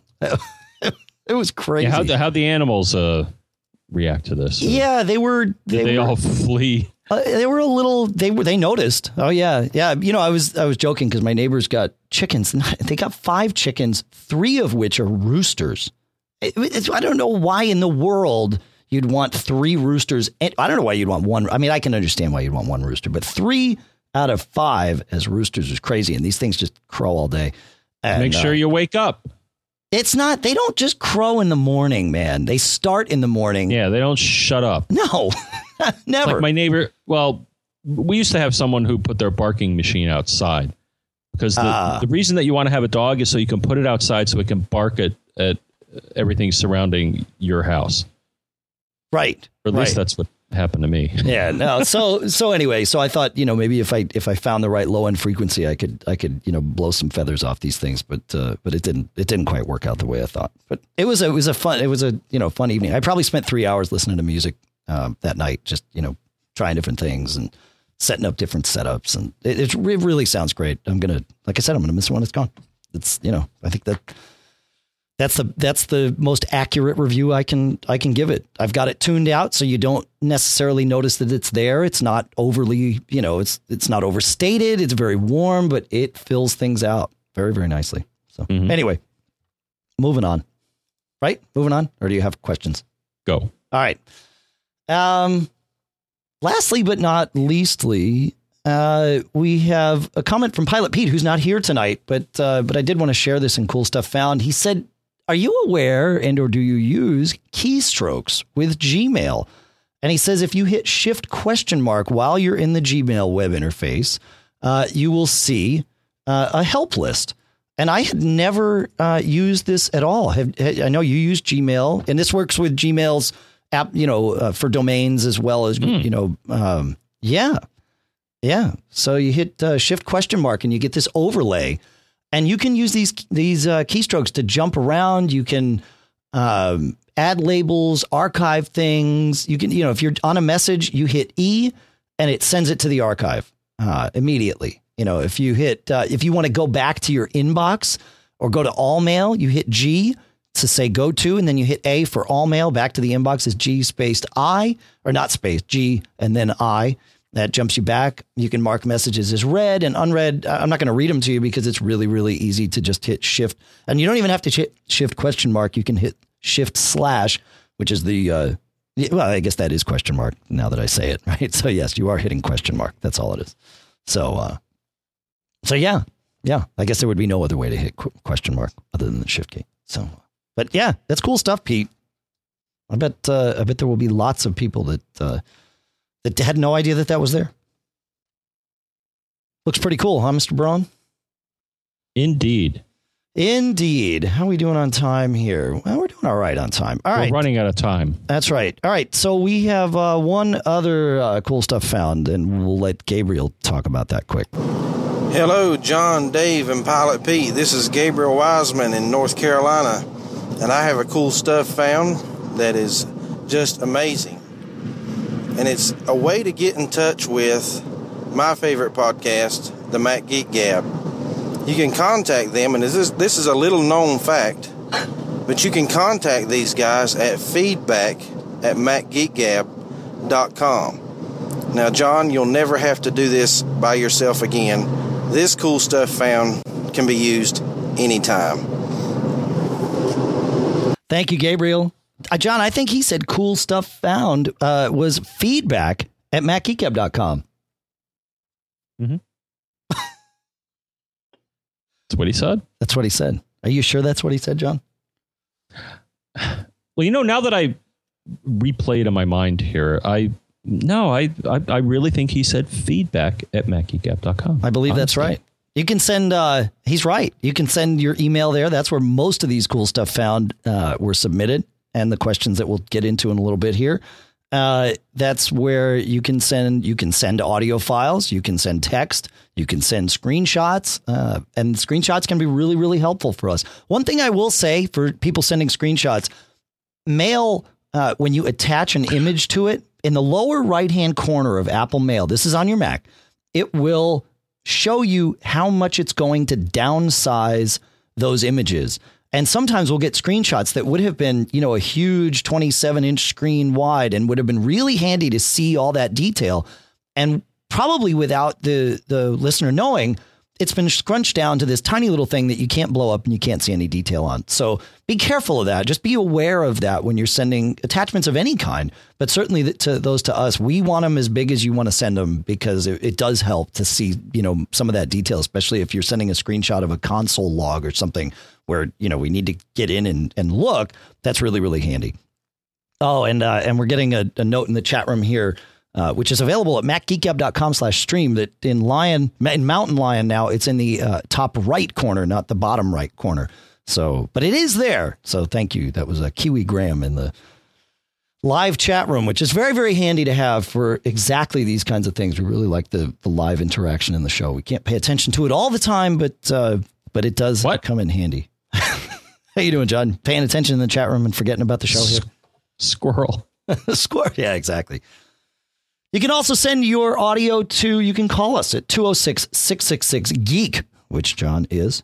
Speaker 2: crazy.
Speaker 1: Yeah, how'd the animals react to this?
Speaker 2: Yeah, they
Speaker 1: all flee.
Speaker 2: They were a little. They noticed. Oh yeah. I was joking because my neighbors got chickens. They got 5 chickens, 3 of which are roosters. I don't know why in the world you'd want 3 roosters. I don't know why you'd want 1. I can understand why you'd want 1 rooster, but 3 out of 5 as roosters is crazy. And these things just crow all day. And,
Speaker 1: make sure you wake up.
Speaker 2: It's not. They don't just crow in the morning, man. They start in the morning.
Speaker 1: Yeah, they don't shut up.
Speaker 2: No. Never.
Speaker 1: Like my neighbor. Well, we used to have someone who put their barking machine outside because the reason that you want to have a dog is so you can put it outside so it can bark at everything surrounding your house.
Speaker 2: Right.
Speaker 1: Or at least that's what happened to me.
Speaker 2: Yeah. No. So anyway, so I thought, maybe if I found the right low end frequency, I could blow some feathers off these things, but it didn't quite work out the way I thought. But it was a fun evening. I probably spent 3 hours listening to music that night, just, trying different things and setting up different setups. And it really sounds great. Like I said, I'm going to miss it when it's gone. It's, I think that's the most accurate review I can give it. I've got it tuned out so you don't necessarily notice that it's there. It's not overly, it's not overstated. It's very warm, but it fills things out very, very nicely. So Anyway, moving on, right? Moving on. Or do you have questions?
Speaker 1: Go.
Speaker 2: All right. Lastly, but not leastly, we have a comment from Pilot Pete, who's not here tonight, but I did want to share this in Cool Stuff Found. He said, are you aware or do you use keystrokes with Gmail? And he says, if you hit Shift ? While you're in the Gmail web interface, you will see a help list. And I had never used this at all. I know you use Gmail, and this works with Gmail's app, for domains as well as, yeah. So you hit Shift ? And you get this overlay, and you can use these keystrokes to jump around. You can add labels, archive things. You can, if you're on a message, you hit E and it sends it to the archive immediately. If you hit, if you want to go back to your inbox or go to all mail, you hit G to say go to, and then you hit A for all mail. Back to the inbox is G spaced I, or not space, G and then I. That jumps you back. You can mark messages as read and unread. I'm not going to read them to you because it's really, really easy to just hit Shift. And you don't even have to hit Shift ? You can hit Shift /, which is the Yeah, well, I guess that is question mark now that I say it, right? So yes, you are hitting question mark. That's all it is. So yeah. I guess there would be no other way to hit question mark other than the shift key. So, but yeah, that's cool stuff, Pete. I bet there will be lots of people that had no idea that was there. Looks pretty cool, huh, Mr. Braun?
Speaker 1: Indeed.
Speaker 2: How are we doing on time here? Well, we're doing all right on time. All right.
Speaker 1: We're running out of time.
Speaker 2: That's right. All right. So we have one other cool stuff found, and we'll let Gabriel talk about that quick.
Speaker 3: Hello, John, Dave, and Pilot Pete. This is Gabriel Wiseman in North Carolina, and I have a cool stuff found that is just amazing. And it's a way to get in touch with my favorite podcast, the Mac Geek Gab. You can contact them, and this is a little known fact, but you can contact these guys at feedback@macgeekgab.com. Now, John, you'll never have to do this by yourself again. This cool stuff found can be used anytime.
Speaker 2: Thank you, Gabriel. John, I think he said cool stuff found was feedback@macgeekgab.com.
Speaker 1: Mm-hmm. That's what he said?
Speaker 2: That's what he said. Are you sure that's what he said, John?
Speaker 1: Well, now that I replay it in my mind here, I really think he said feedback@macgeekgab.com.
Speaker 2: I believe that's right. You can send, he's right. You can send your email there. That's where most of these cool stuff found were submitted, and the questions that we'll get into in a little bit here. That's where you can send audio files, you can send text, you can send screenshots, and screenshots can be really, really helpful for us. One thing I will say for people sending screenshots, Mail, when you attach an image to it, in the lower right-hand corner of Apple Mail, this is on your Mac, it will show you how much it's going to downsize those images. And sometimes we'll get screenshots that would have been, a huge 27-inch screen wide and would have been really handy to see all that detail. And probably without the listener knowing, it's been scrunched down to this tiny little thing that you can't blow up and you can't see any detail on. So be careful of that. Just be aware of that when you're sending attachments of any kind. But certainly to us, we want them as big as you want to send them, because it does help to see, some of that detail, especially if you're sending a screenshot of a console log or something where, we need to get in and look. That's really, really handy. Oh, and we're getting a note in the chat room here, which is available at macgeekgab.com/stream, that in Mountain Lion now, it's in the top right corner, not the bottom right corner. So, but it is there. So thank you. That was a Kiwi Graham in the live chat room, which is very, very handy to have for exactly these kinds of things. We really like the live interaction in the show. We can't pay attention to it all the time, but it does come in handy. How you doing, John? Paying attention in the chat room and forgetting about the show here?
Speaker 1: Squirrel.
Speaker 2: Squirrel. Yeah, exactly. You can also send your audio you can call us at 206-666-GEEK, which, John, is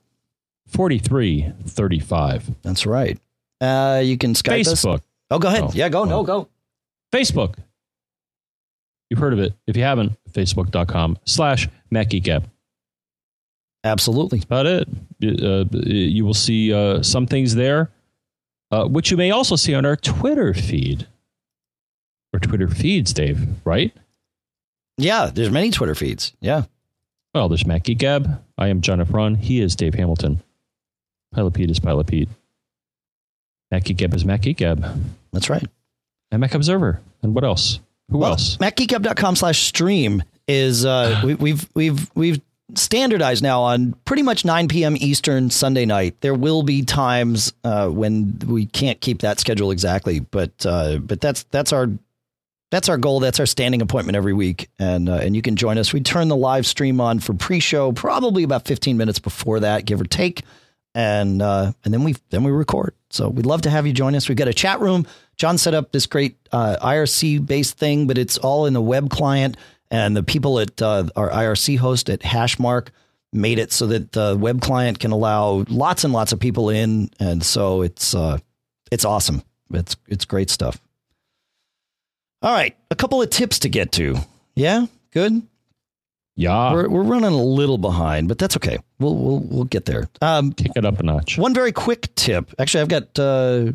Speaker 1: 4335.
Speaker 2: That's right. You can Skype
Speaker 1: Facebook.
Speaker 2: us. Oh, go ahead. Go.
Speaker 1: Facebook. You've heard of it. If you haven't, facebook.com/MacGeekGab.
Speaker 2: Absolutely.
Speaker 1: That's about it. You will see some things there, which you may also see on our Twitter feed. Or Twitter feeds, Dave, right?
Speaker 2: Yeah, there's many Twitter feeds. Yeah.
Speaker 1: Well, there's Mac Geek Gab. I am John F. Ron. He is Dave Hamilton. Pilot Pete is Pilot Pete. Mac Geek Gab is Mac Geek Gab.
Speaker 2: That's right.
Speaker 1: And Mac Observer. And what else? Who else?
Speaker 2: MacGeekGab.com/stream is we've standardized now on pretty much 9 p.m. Eastern Sunday night. There will be times when we can't keep that schedule exactly, but that's our goal. That's our standing appointment every week, and you can join us. We turn the live stream on for pre-show probably about 15 minutes before that, give or take, and then we record. So we'd love to have you join us. We've got a chat room. John set up this great IRC based thing, but it's all in the web client. And the people at our IRC host at Hashmark made it so that the web client can allow lots and lots of people in. And so it's awesome. It's great stuff. All right. A couple of tips to get to. Yeah. Good.
Speaker 1: Yeah.
Speaker 2: We're running a little behind, but that's okay. We'll get there.
Speaker 1: Kick it up a notch.
Speaker 2: One very quick tip. Actually, I've got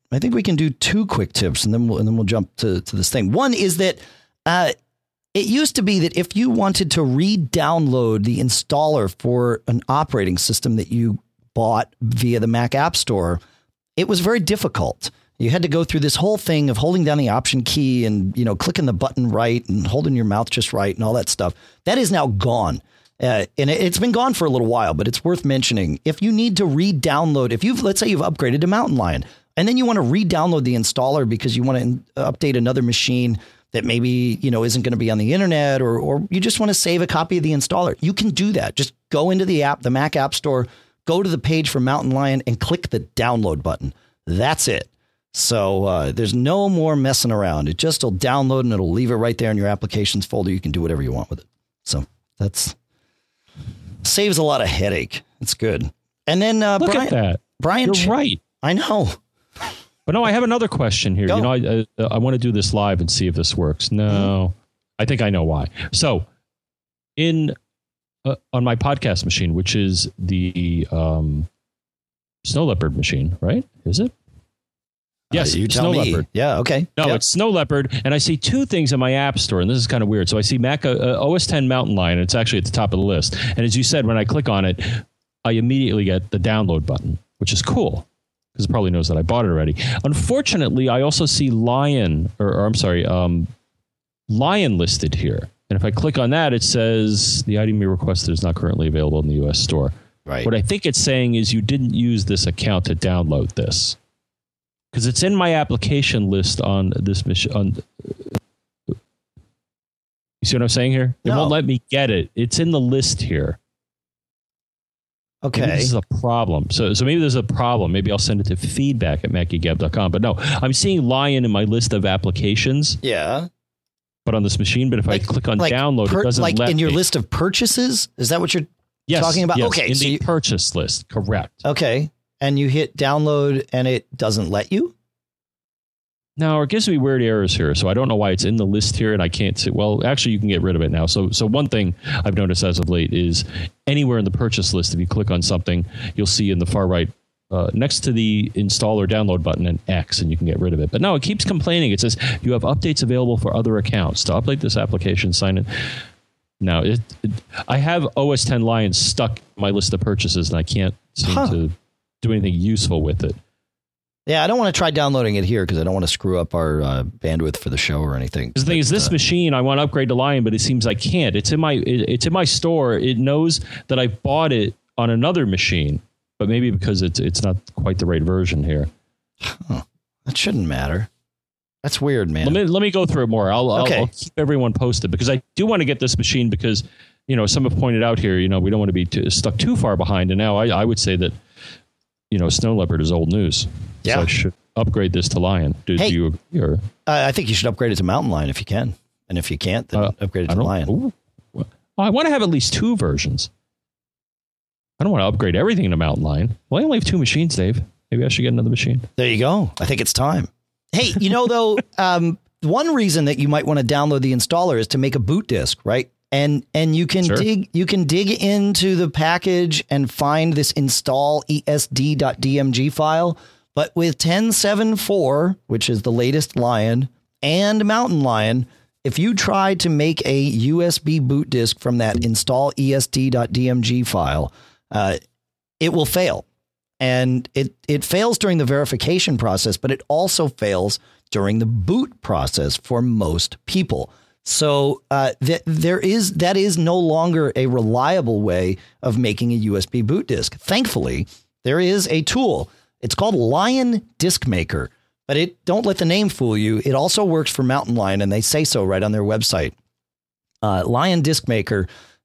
Speaker 2: I think we can do 2 quick tips, and then we'll jump to this thing. One is that it used to be that if you wanted to re-download the installer for an operating system that you bought via the Mac App Store, it was very difficult. You had to go through this whole thing of holding down the Option key and, clicking the button right and holding your mouth just right and all that stuff. That is now gone. And it's been gone for a little while, but it's worth mentioning. If you need to re-download, let's say you've upgraded to Mountain Lion, and then you want to re-download the installer because you want to update another machine that maybe, isn't going to be on the internet, or you just want to save a copy of the installer, you can do that. Just go into the Mac App Store, go to the page for Mountain Lion and click the download button. That's it. So there's no more messing around. It just will download and it'll leave it right there in your applications folder. You can do whatever you want with it. So that's saves a lot of headache. It's good. And then
Speaker 1: look at that.
Speaker 2: Brian,
Speaker 1: you're right.
Speaker 2: I know.
Speaker 1: But no, I have another question here.
Speaker 2: Go.
Speaker 1: I want to do this live and see if this works. No, I think I know why. So on my podcast machine, which is the Snow Leopard machine, right? Is it? Yes,
Speaker 2: you tell me.
Speaker 1: Leopard.
Speaker 2: Yeah, okay.
Speaker 1: No, It's Snow Leopard, and I see 2 things in my app store, and this is kind of weird. So I see Mac OS 10 Mountain Lion, and it's actually at the top of the list. And as you said, when I click on it, I immediately get the download button, which is cool because it probably knows that I bought it already. Unfortunately, I also see Lion listed here. And if I click on that, it says the item you requested is not currently available in the U.S. store.
Speaker 2: Right.
Speaker 1: What I think it's saying is you didn't use this account to download this. Because it's in my application list on this machine. You see what I'm saying here? It won't let me get it. It's in the list here.
Speaker 2: Okay.
Speaker 1: Maybe this is a problem. So maybe there's a problem. Maybe I'll send it to feedback@macgeekgab.com. But no, I'm seeing Lion in my list of applications.
Speaker 2: Yeah.
Speaker 1: But on this machine, but if I click on download, it doesn't let me.
Speaker 2: In your list of purchases? Is that what you're talking about?
Speaker 1: Yes,
Speaker 2: okay.
Speaker 1: In the purchase list. Correct.
Speaker 2: Okay. And you hit download and it doesn't let you?
Speaker 1: No, it gives me weird errors here. So I don't know why it's in the list here and I can't see. Well, actually, you can get rid of it now. So one thing I've noticed as of late is anywhere in the purchase list, if you click on something, you'll see in the far right next to the install or download button an X, and you can get rid of it. But no, it keeps complaining. It says you have updates available for other accounts. To update this application, sign in. Now, I have OS 10 Lion stuck in my list of purchases, and I can't seem to do anything useful with it.
Speaker 2: Yeah, I don't want to try downloading it here because I don't want to screw up our bandwidth for the show or anything.
Speaker 1: The thing is, this machine, I want to upgrade to Lion, but it seems I can't. It's in my store. It knows that I bought it on another machine, but maybe because it's not quite the right version here.
Speaker 2: Huh. That shouldn't matter. That's weird, man.
Speaker 1: Let me go through it more. I'll keep everyone posted because I do want to get this machine because, some have pointed out here, we don't want to be stuck too far behind. And now I would say that, Snow Leopard is old news.
Speaker 2: Yeah.
Speaker 1: So I should upgrade this to Lion. Do you agree? Or?
Speaker 2: I think you should upgrade it to Mountain Lion if you can. And if you can't, then upgrade it to Lion.
Speaker 1: Well, I want to have at least 2 versions. I don't want to upgrade everything to Mountain Lion. Well, I only have 2 machines, Dave. Maybe I should get another machine.
Speaker 2: There you go. I think it's time. Hey, though, one reason that you might want to download the installer is to make a boot disk, right? And you can dig into the package and find this install esd.dmg file. But with 10.7.4, which is the latest Lion, and Mountain Lion, if you try to make a USB boot disk from that install esd.dmg file, it will fail. And it fails during the verification process, but it also fails during the boot process for most people. So that is no longer a reliable way of making a USB boot disk. Thankfully, there is a tool. It's called Lion Disk Maker, but don't let the name fool you. It also works for Mountain Lion, and they say so right on their website. Lion Disk Maker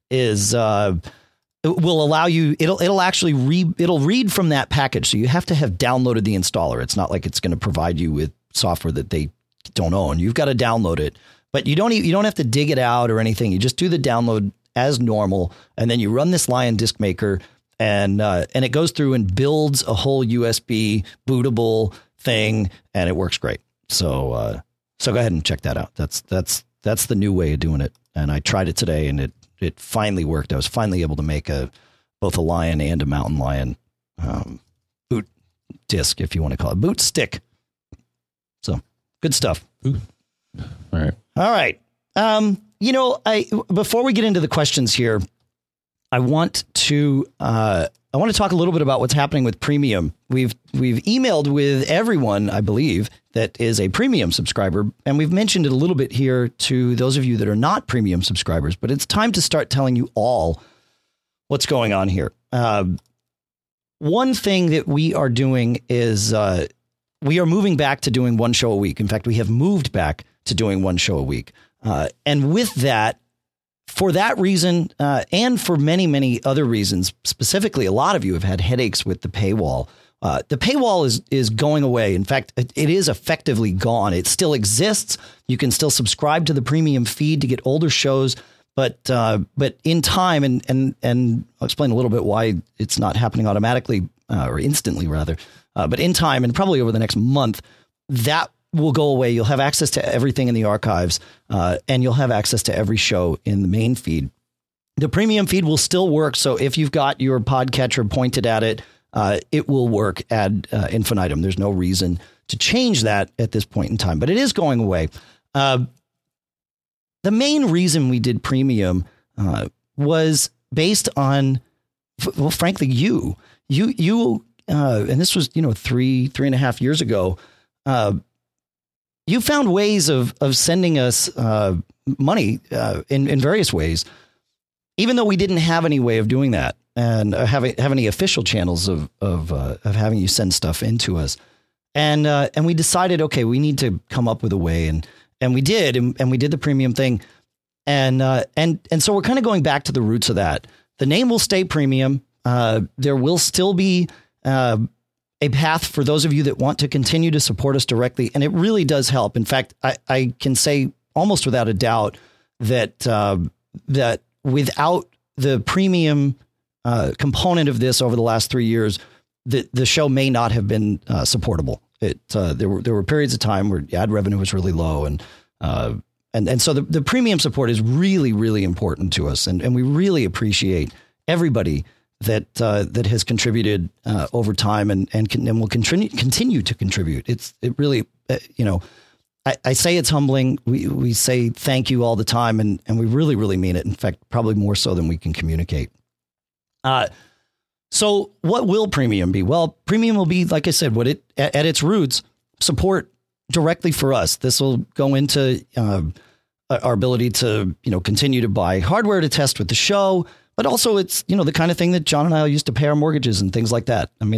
Speaker 2: will allow you. It'll actually read from that package. So you have to have downloaded the installer. It's not like it's going to provide you with software that they don't own. You've got to download it. But you don't have to dig it out or anything. You just do the download as normal, and then you run this Lion Disk Maker, and it goes through and builds a whole USB bootable thing, and it works great. So go ahead and check that out. That's the new way of doing it. And I tried it today, and it finally worked. I was finally able to make both a Lion and a Mountain Lion boot disk, if you want to call it boot stick. Good stuff.
Speaker 1: Ooh. All right.
Speaker 2: All right. Before we get into the questions here, I want to talk a little bit about what's happening with Premium. We've emailed with everyone, I believe, that is a Premium subscriber, and we've mentioned it a little bit here to those of you that are not Premium subscribers, but it's time to start telling you all what's going on here. One thing that we are doing is we are moving back to doing one show a week. In fact, we have moved back to doing one show a week. And with that, for that reason, and for many, many other reasons, specifically, a lot of you have had headaches with the paywall. The paywall is going away. In fact, it is effectively gone. It still exists. You can still subscribe to the premium feed to get older shows. But in time, and I'll explain a little bit why it's not happening automatically or instantly, rather. But in time, and probably over the next month, that will go away. You'll have access to everything in the archives, and you'll have access to every show in the main feed. The premium feed will still work. So if you've got your podcatcher pointed at it, it will work ad infinitum. There's no reason to change that at this point in time, but it is going away. The main reason we did premium was based on, well, frankly, you, and this was, 3.5 years ago. You found ways of sending us money in various ways, even though we didn't have any way of doing that and have any official channels of having you send stuff into us. And we decided, okay, we need to come up with a way, and we did, and we did the premium thing. And so we're kind of going back to the roots of that. The name will stay premium. There will still be a path for those of you that want to continue to support us directly. And it really does help. In fact, I can say almost without a doubt that that without the premium component of this over the last 3 years, the show may not have been supportable. There were periods of time where ad revenue was really low, and so the premium support is really, really important to us, and we really appreciate everybody that has contributed over time and will continue to contribute. It really, I say it's humbling. We say thank you all the time, and we really, really mean it. In fact, probably more so than we can communicate. So what will premium be? Well, premium will be, like I said, at its roots, support directly for us. This will go into our ability to, continue to buy hardware to test with the show, but also it's, the kind of thing that John and I used to pay our mortgages and things like that. I mean,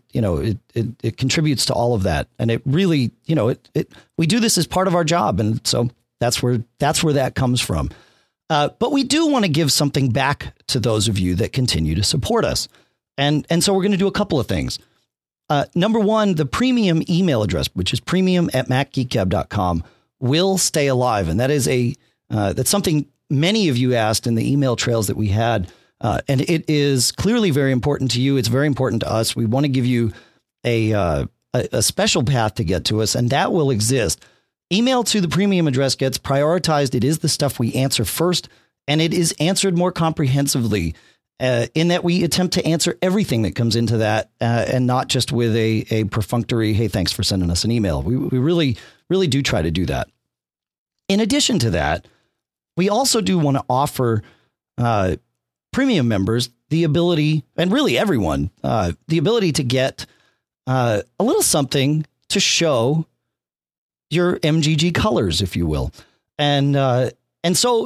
Speaker 2: it contributes to all of that. And it really, we do this as part of our job. And so that's where that comes from. But we do want to give something back to those of you that continue to support us. And so we're going to do a couple of things. Number one, the premium email address, which is premium@macgeekgab.com, will stay alive. And that is that's something many of you asked in the email trails that we had. And it is clearly very important to you. It's very important to us. We want to give you a special path to get to us, and that will exist. Email to the premium address gets prioritized. It is the stuff we answer first, and it is answered more comprehensively in that we attempt to answer everything that comes into that and not just with a perfunctory, hey, thanks for sending us an email. We really, really do try to do that. In addition to that, we also do want to offer premium members the ability, and really everyone, the ability to get a little something to show your MGG colors, if you will. And so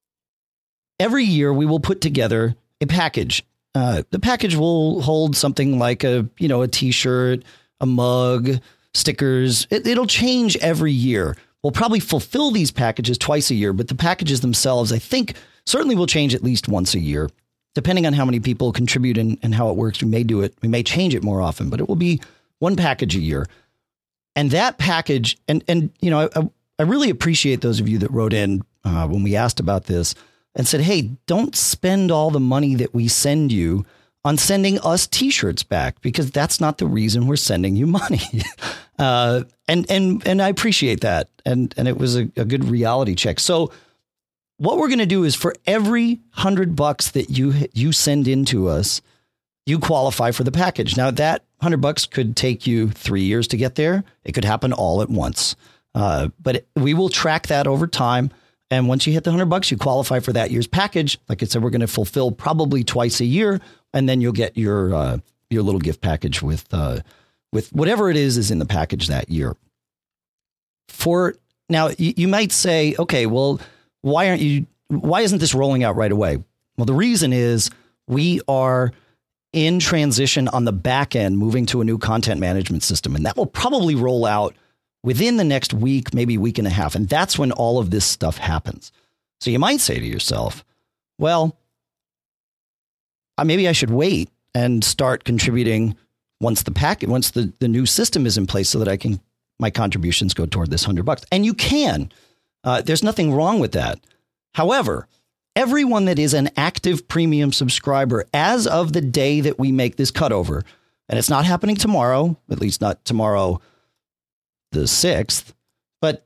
Speaker 2: every year we will put together a package. The package will hold something like a t-shirt, a mug, stickers. It'll change every year. We'll probably fulfill these packages twice a year, but the packages themselves, I think, certainly will change at least once a year, depending on how many people contribute and how it works. We may do it. We may change it more often, but it will be one package a year. And that package, and I really appreciate those of you that wrote in when we asked about this and said, hey, don't spend all the money that we send you on sending us t-shirts back, because that's not the reason we're sending you money. And I appreciate that. And it was a good reality check. So what we're going to do is for every $100 that you send in to us, you qualify for the package. Now that $100 could take you 3 years to get there. It could happen all at once. But we will track that over time. And once you hit the $100, you qualify for that year's package. Like I said, we're going to fulfill probably twice a year, and then you'll get your little gift package with whatever it is in the package that year. For now, you might say, okay, well, why isn't this rolling out right away? Well, the reason is we are in transition on the back end, moving to a new content management system, and that will probably roll out within the next week, maybe week and a half. And that's when all of this stuff happens. So you might say to yourself, well, maybe I should wait and start contributing once the new system is in place so that my contributions go toward this $100. And you can. There's nothing wrong with that. However, everyone that is an active premium subscriber as of the day that we make this cutover, and it's not happening tomorrow, at least not tomorrow the 6th, but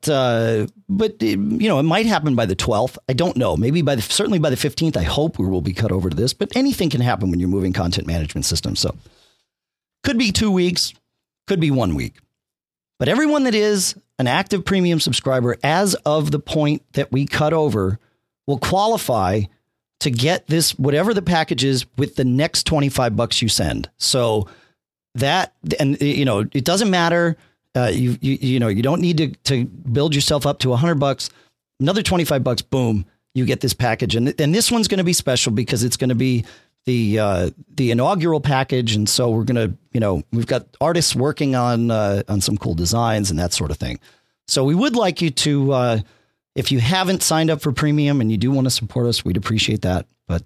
Speaker 2: it might happen by the 12th. I don't know. Maybe certainly by the 15th. I hope we will be cut over to this, but anything can happen when you're moving content management systems. So could be 2 weeks, could be 1 week, but everyone that is an active premium subscriber as of the point that we cut over will qualify to get this, whatever the package is, with the next $25 you send. So that, and it doesn't matter. You don't need to build yourself up to $100, another $25, boom, you get this package. And this one's going to be special because it's going to be the inaugural package. And so we're going to, we've got artists working on some cool designs and that sort of thing. So we would like you to, if you haven't signed up for premium and you do want to support us, we'd appreciate that. But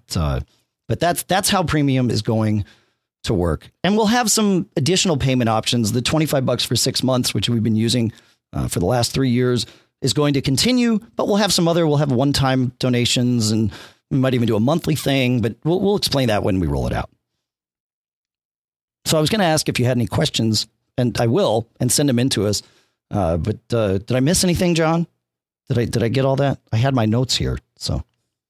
Speaker 2: that's how premium is going to work. And we'll have some additional payment options. The $25 for 6 months, which we've been using for the last 3 years, is going to continue, but we'll have one-time donations, and we might even do a monthly thing, but we'll explain that when we roll it out. So I was going to ask if you had any questions, and I will, and send them in to us. But did I miss anything, John? Did I get all that? I had my notes here, so.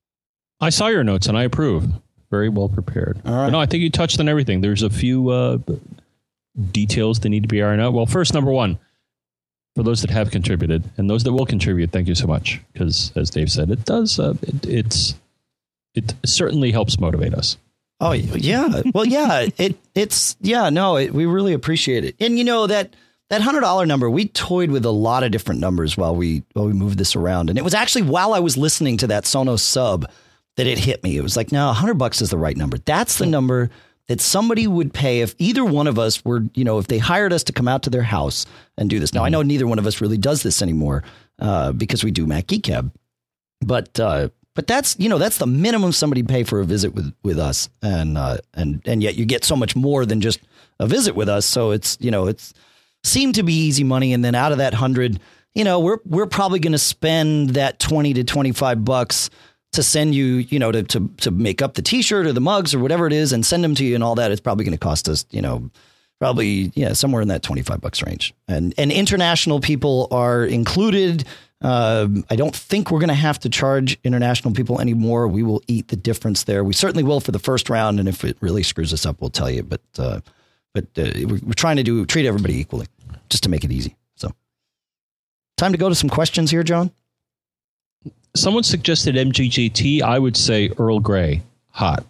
Speaker 1: I saw your notes and I approve. Very well prepared.
Speaker 2: All right.
Speaker 1: But no, I think you touched on everything. There's a few details that need to be ironed out. Well, first, number one, for those that have contributed and those that will contribute, thank you so much. Because as Dave said, it does. It certainly helps motivate us.
Speaker 2: Oh yeah. Well, yeah. We really appreciate it. And that $100 number, we toyed with a lot of different numbers while we moved this around. And it was actually while I was listening to that Sonos sub that it hit me. It was like, no, $100 is the right number. That's the number that somebody would pay if either one of us were, if they hired us to come out to their house and do this. Now, I know neither one of us really does this anymore because we do Mac Geek Gab. But that's, that's the minimum somebody pay for a visit with us. And yet you get so much more than just a visit with us. So it's seemed to be easy money. And then out of that 100, we're probably going to spend that $20 to $25 to send you, to make up the t-shirt or the mugs or whatever it is and send them to you and all that. It's probably going to cost us, somewhere in that $25 range. And international people are included. I don't think we're going to have to charge international people anymore. We will eat the difference there. We certainly will for the first round. And if it really screws us up, we'll tell you. But we're trying to treat everybody equally just to make it easy. So time to go to some questions here, John.
Speaker 1: Someone suggested MGGT. I would say Earl Grey. Hot.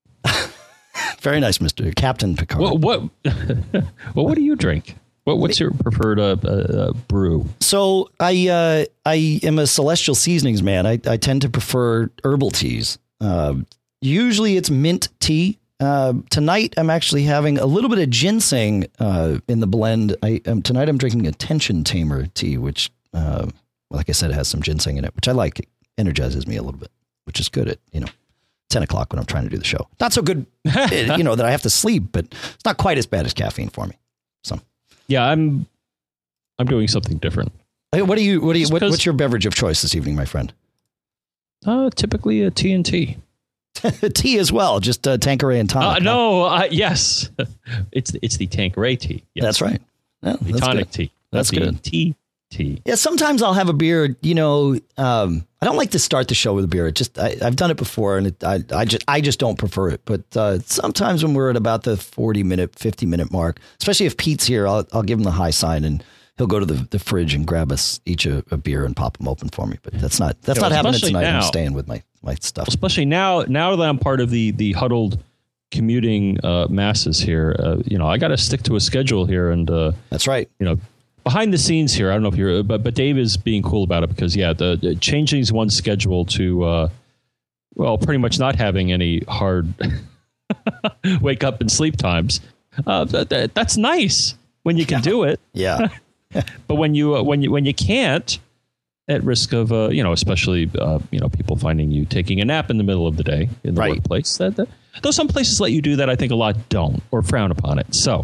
Speaker 2: Very nice, Mr. Captain Picard.
Speaker 1: What do you drink? What's your preferred brew? So
Speaker 2: I am a Celestial Seasonings man. I tend to prefer herbal teas. Usually it's mint tea. Tonight I'm actually having a little bit of ginseng in the blend. Tonight I'm drinking a Tension Tamer tea, which, like I said, it has some ginseng in it, which I like. It energizes me a little bit, which is good at 10 o'clock when I'm trying to do the show. Not so good, that I have to sleep, but it's not quite as bad as caffeine for me. So
Speaker 1: yeah, I'm doing something different.
Speaker 2: What's your beverage of choice this evening, my friend?
Speaker 1: Typically a T&T.
Speaker 2: Tea as well, just Tanqueray and tonic.
Speaker 1: Yes, it's the Tanqueray tea. Yes.
Speaker 2: That's right. Yeah,
Speaker 1: the tonic tea.
Speaker 2: That's good.
Speaker 1: Tea.
Speaker 2: Yeah, sometimes I'll have a beer. I don't like to start the show with a beer. I've done it before, and I just don't prefer it. But sometimes when we're at about the 40-minute, 50-minute mark, especially if Pete's here, I'll give him the high sign, and he'll go to the fridge and grab us each a beer and pop them open for me. But that's not happening tonight. I'm staying with my stuff.
Speaker 1: Especially now that I'm part of the huddled commuting masses here. I got to stick to a schedule here, and
Speaker 2: that's right.
Speaker 1: Behind the scenes here, I don't know if you're, but Dave is being cool about it because the changing one's schedule to pretty much not having any hard wake up and sleep times. That's nice when you can do it.
Speaker 2: Yeah.
Speaker 1: But when you can't, at risk of especially people finding you taking a nap in the middle of the day in the workplace. Though some places let you do that, I think a lot don't or frown upon it. So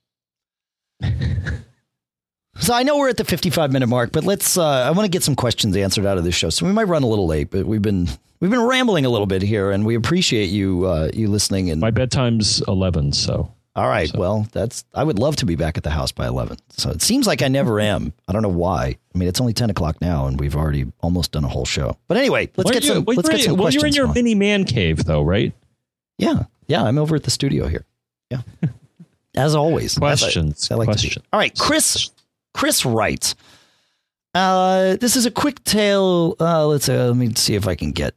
Speaker 2: I know we're at the 55-minute mark, but let's. I want to get some questions answered out of this show, so we might run a little late. But we've been rambling a little bit here, and we appreciate you listening. And
Speaker 1: my bedtime's 11, so.
Speaker 2: All right. So. Well, I would love to be back at the house by 11. So it seems like I never am. I don't know why. I mean, it's only 10 o'clock now, and we've already almost done a whole show. But anyway, let's get some questions.
Speaker 1: Well, you're in your
Speaker 2: going.
Speaker 1: mini man cave, though, right?
Speaker 2: Yeah. I'm over at the studio here. Yeah. As always.
Speaker 1: Questions.
Speaker 2: I like
Speaker 1: questions.
Speaker 2: To be. All right. Chris writes, this is a quick tale. Let me see if I can get,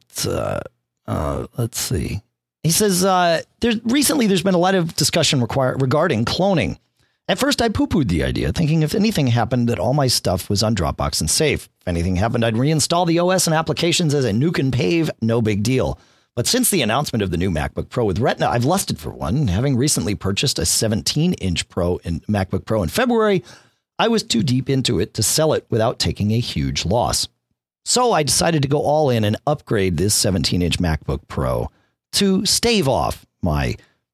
Speaker 2: let's see. He says, recently there's been a lot of discussion regarding cloning. At first, I poo-pooed the idea, thinking if anything happened that all my stuff was on Dropbox and safe. If anything happened, I'd reinstall the OS and applications as a nuke and pave, no big deal. But since the announcement of the new MacBook Pro with Retina, I've lusted for one. Having recently purchased a 17-inch MacBook Pro in February, I was too deep into it to sell it without taking a huge loss. So I decided to go all in and upgrade this 17-inch MacBook Pro to stave off my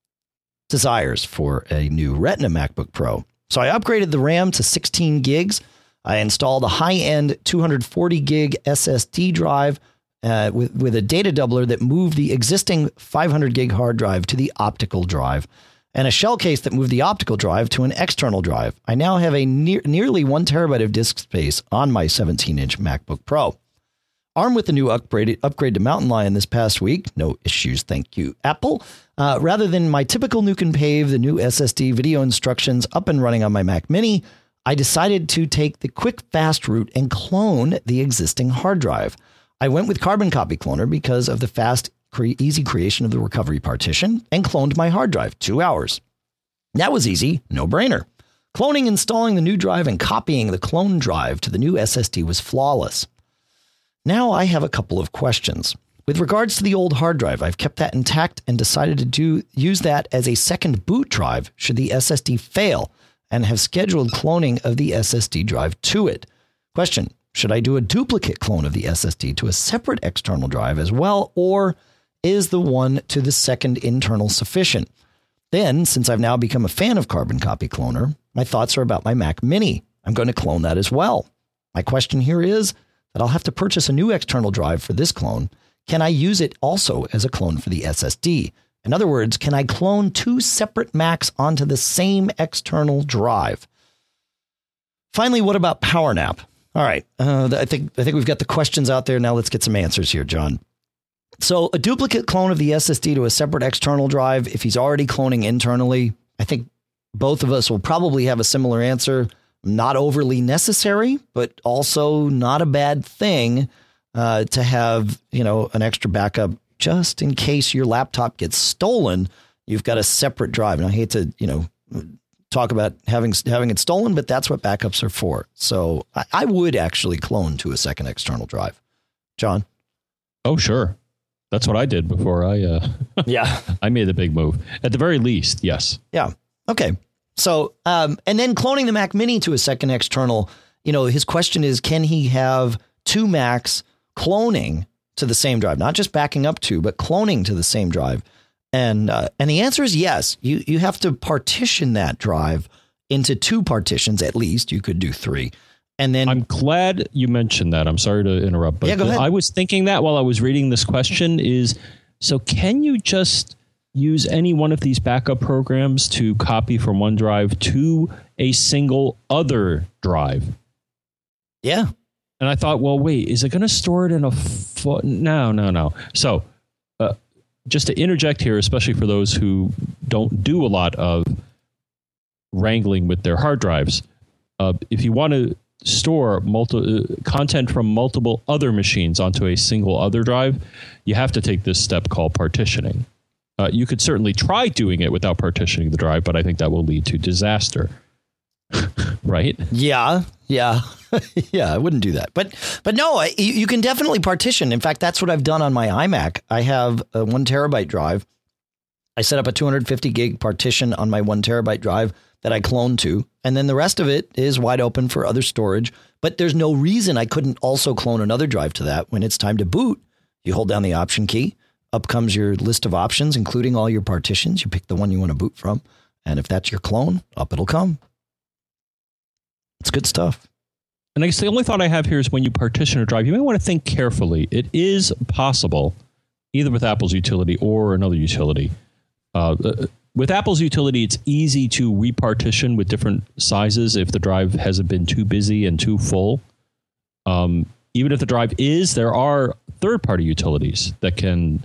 Speaker 2: desires for a new Retina MacBook Pro. So I upgraded the RAM to 16 gigs. I installed a high-end 240 gig SSD drive with a data doubler that moved the existing 500 gig hard drive to the optical drive, and a shell case that moved the optical drive to an external drive. I now have a nearly 1 terabyte of disk space on my 17-inch MacBook Pro. Armed with the new upgrade to Mountain Lion this past week, no issues, thank you, Apple. Rather than my typical nuke and pave, the new SSD video instructions up and running on my Mac Mini, I decided to take the quick, fast route and clone the existing hard drive. I went with Carbon Copy Cloner because of the fast, easy creation of the recovery partition and cloned my hard drive, 2 hours. That was easy, no brainer. Cloning, installing the new drive, and copying the clone drive to the new SSD was flawless. Now I have a couple of questions. With regards to the old hard drive, I've kept that intact and decided to use that as a second boot drive should the SSD fail, and have scheduled cloning of the SSD drive to it. Question, should I do a duplicate clone of the SSD to a separate external drive as well, or is the one to the second internal sufficient? Then, since I've now become a fan of Carbon Copy Cloner, my thoughts are about my Mac Mini. I'm going to clone that as well. My question here is that I'll have to purchase a new external drive for this clone. Can I use it also as a clone for the SSD? In other words, can I clone 2 separate Macs onto the same external drive? Finally, what about PowerNap? All right, I think we've got the questions out there. Now let's get some answers here, John. So a duplicate clone of the SSD to a separate external drive, if he's already cloning internally, I think both of us will probably have a similar answer. Not overly necessary, but also not a bad thing to have, an extra backup just in case your laptop gets stolen. You've got a separate drive. And I hate to, talk about having it stolen, but that's what backups are for. So I would actually clone to a second external drive. John?
Speaker 1: Oh, sure. That's what I did before I I made the big move. At the very least, yes.
Speaker 2: Yeah. Okay. So, and then cloning the Mac Mini to a second external, his question is, can he have 2 Macs cloning to the same drive, not just backing up to, but cloning to the same drive? And the answer is yes. You have to partition that drive into 2 partitions at least. You could do 3. And then
Speaker 1: I'm glad you mentioned that. I'm sorry to interrupt, but
Speaker 2: go ahead.
Speaker 1: I was thinking that while I was reading this question so can you just use any one of these backup programs to copy from one drive to a single other drive?
Speaker 2: Yeah.
Speaker 1: And I thought, well, wait, is it going to store it in a No. So just to interject here, especially for those who don't do a lot of wrangling with their hard drives, if you want to store content from multiple other machines onto a single other drive, you have to take this step called partitioning. You could certainly try doing it without partitioning the drive, but I think that will lead to disaster. Right?
Speaker 2: Yeah. Yeah, I wouldn't do that. But no, you can definitely partition. In fact, that's what I've done on my iMac. I have a 1 terabyte drive. I set up a 250 gig partition on my 1 terabyte drive that I cloned to. And then the rest of it is wide open for other storage. But there's no reason I couldn't also clone another drive to that. When it's time to boot, you hold down the option key. Up comes your list of options, including all your partitions. You pick the one you want to boot from. And if that's your clone, up it'll come. It's good stuff.
Speaker 1: And I guess the only thought I have here is when you partition a drive, you may want to think carefully. It is possible, either with Apple's utility or another utility. With Apple's utility, it's easy to repartition with different sizes if the drive hasn't been too busy and too full. Even if the drive is, there are third-party utilities that can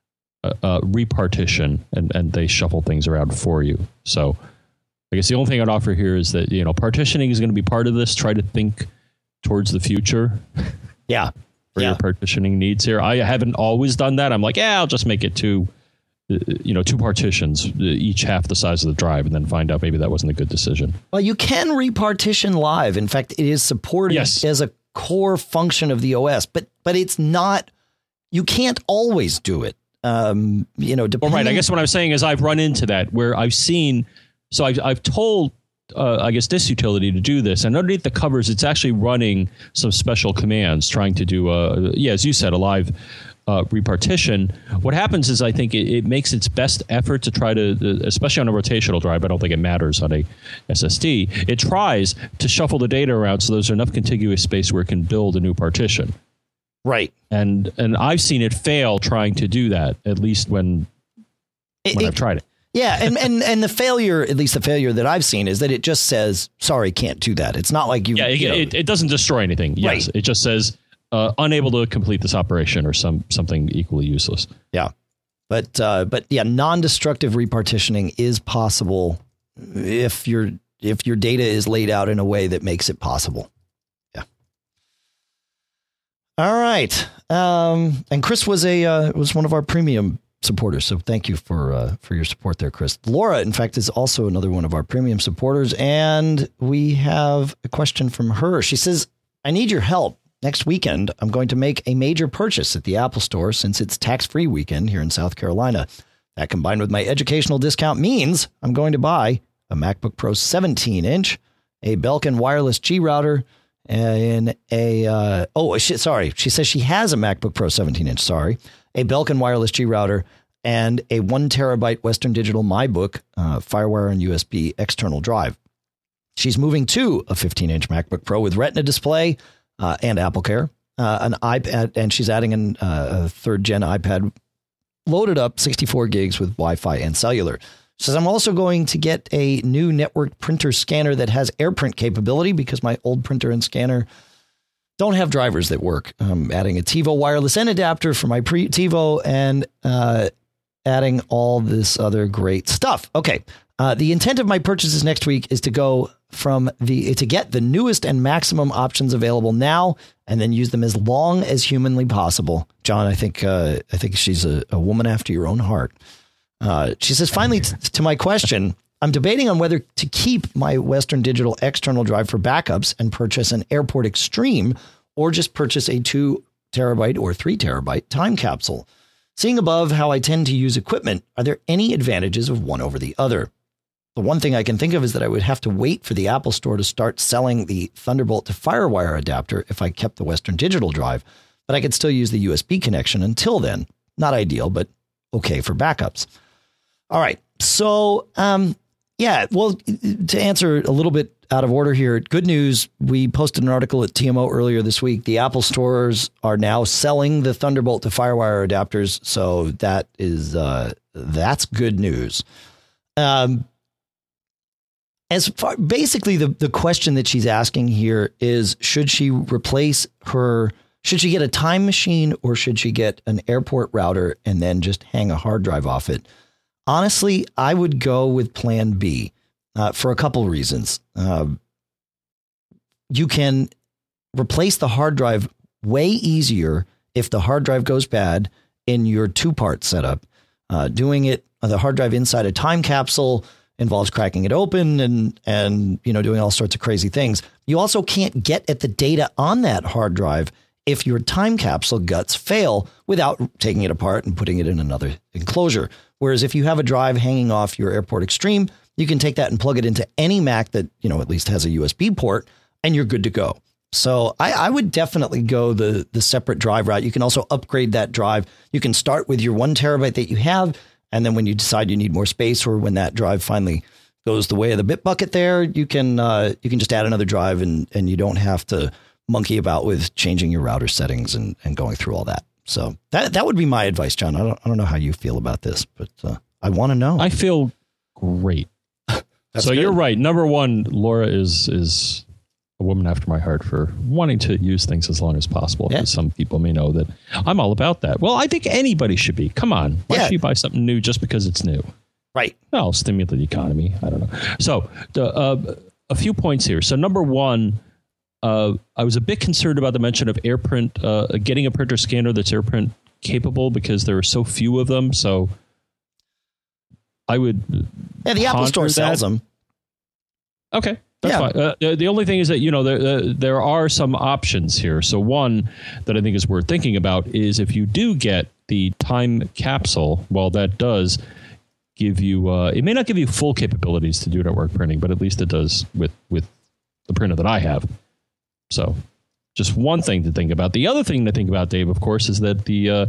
Speaker 1: repartition and they shuffle things around for you. So I guess the only thing I'd offer here is that, partitioning is going to be part of this. Try to think towards the future.
Speaker 2: Yeah.
Speaker 1: For your partitioning needs here. I haven't always done that. I'm like, I'll just make it two partitions, each half the size of the drive, and then find out maybe that wasn't a good decision.
Speaker 2: Well, you can repartition live. In fact, it is supported as a core function of the OS, but it's not, you can't always do it. Depending.
Speaker 1: Well, right. I guess what I'm saying is I've run into that where I've seen, so I've told, I guess, this utility to do this. And underneath the covers, it's actually running some special commands trying to do, as you said, a live repartition. What happens is I think it makes its best effort to try to, especially on a rotational drive, I don't think it matters on a SSD, it tries to shuffle the data around so there's enough contiguous space where it can build a new partition.
Speaker 2: Right.
Speaker 1: And I've seen it fail trying to do that, at least when I've tried it.
Speaker 2: Yeah, and the failure, at least the failure that I've seen, is that it just says, sorry, can't do that. It's not like
Speaker 1: it doesn't destroy anything. Yes, right. It just says unable to complete this operation or something equally useless.
Speaker 2: Yeah, but non-destructive repartitioning is possible if your data is laid out in a way that makes it possible. Yeah. All right, and Chris was one of our premium supporters. So thank you for your support there, Chris. Laura, in fact, is also another one of our premium supporters. And we have a question from her. She says, I need your help. Next weekend, I'm going to make a major purchase at the Apple Store since it's tax-free weekend here in South Carolina. That combined with my educational discount means I'm going to buy a MacBook Pro 17-inch, a Belkin wireless G router, and she says she has a MacBook Pro 17-inch, a Belkin wireless G router, and a 1 terabyte Western Digital MyBook FireWire and USB external drive. She's moving to a 15-inch MacBook Pro with Retina display and AppleCare, an iPad, and she's adding a third-gen iPad loaded up 64 gigs with Wi-Fi and cellular. She says, I'm also going to get a new network printer scanner that has AirPrint capability because my old printer and scanner don't have drivers that work. I'm adding a TiVo wireless N adapter for my TiVo and adding all this other great stuff. Okay. The intent of my purchases next week is to get the newest and maximum options available now and then use them as long as humanly possible. John, I think she's a woman after your own heart. She says, finally, to my question, I'm debating on whether to keep my Western Digital external drive for backups and purchase an Airport Extreme or just purchase a 2 terabyte or 3 terabyte time capsule. Seeing above how I tend to use equipment, are there any advantages of one over the other? The one thing I can think of is that I would have to wait for the Apple Store to start selling the Thunderbolt to FireWire adapter if I kept the Western Digital drive, but I could still use the USB connection until then. Not ideal, but okay for backups. All right. So, to answer a little bit out of order here, good news. We posted an article at TMO earlier this week. The Apple stores are now selling the Thunderbolt to FireWire adapters. So that is, that's good news. Basically the question that she's asking here is, should she get a time machine or should she get an airport router and then just hang a hard drive off it? Honestly, I would go with plan B for a couple reasons. you can replace the hard drive way easier if the hard drive goes bad in your 2-part setup. Doing it, the hard drive inside a time capsule involves cracking it open and doing all sorts of crazy things. You also can't get at the data on that hard drive if your time capsule guts fail without taking it apart and putting it in another enclosure. Whereas if you have a drive hanging off your Airport Extreme, you can take that and plug it into any Mac that, at least has a USB port, and you're good to go. So I would definitely go the separate drive route. You can also upgrade that drive. You can start with your 1 terabyte that you have. And then when you decide you need more space, or when that drive finally goes the way of the bit bucket there, you can just add another drive and you don't have to monkey about with changing your router settings and going through all that. So that would be my advice, John. I don't know how you feel about this, but I want to know.
Speaker 1: I feel great. So
Speaker 2: good.
Speaker 1: You're right. Number one, Laura is a woman after my heart for wanting to use things as long as possible.
Speaker 2: Yeah.
Speaker 1: Some people may know that I'm all about that. Well, I think anybody should be. Come on. Why should you buy something new just because it's new?
Speaker 2: Right.
Speaker 1: Well, stimulate the economy. I don't know. So a few points here. So number one, I was a bit concerned about the mention of AirPrint, getting a printer scanner that's AirPrint capable, because there are so few of them. So I would.
Speaker 2: Yeah, the Apple Store sells them.
Speaker 1: Okay. That's fine. The only thing is that, there are some options here. So one that I think is worth thinking about is if you do get the time capsule, well, that does give you, it may not give you full capabilities to do network printing, but at least it does with the printer that I have. So just one thing to think about. The other thing to think about, Dave, of course, is that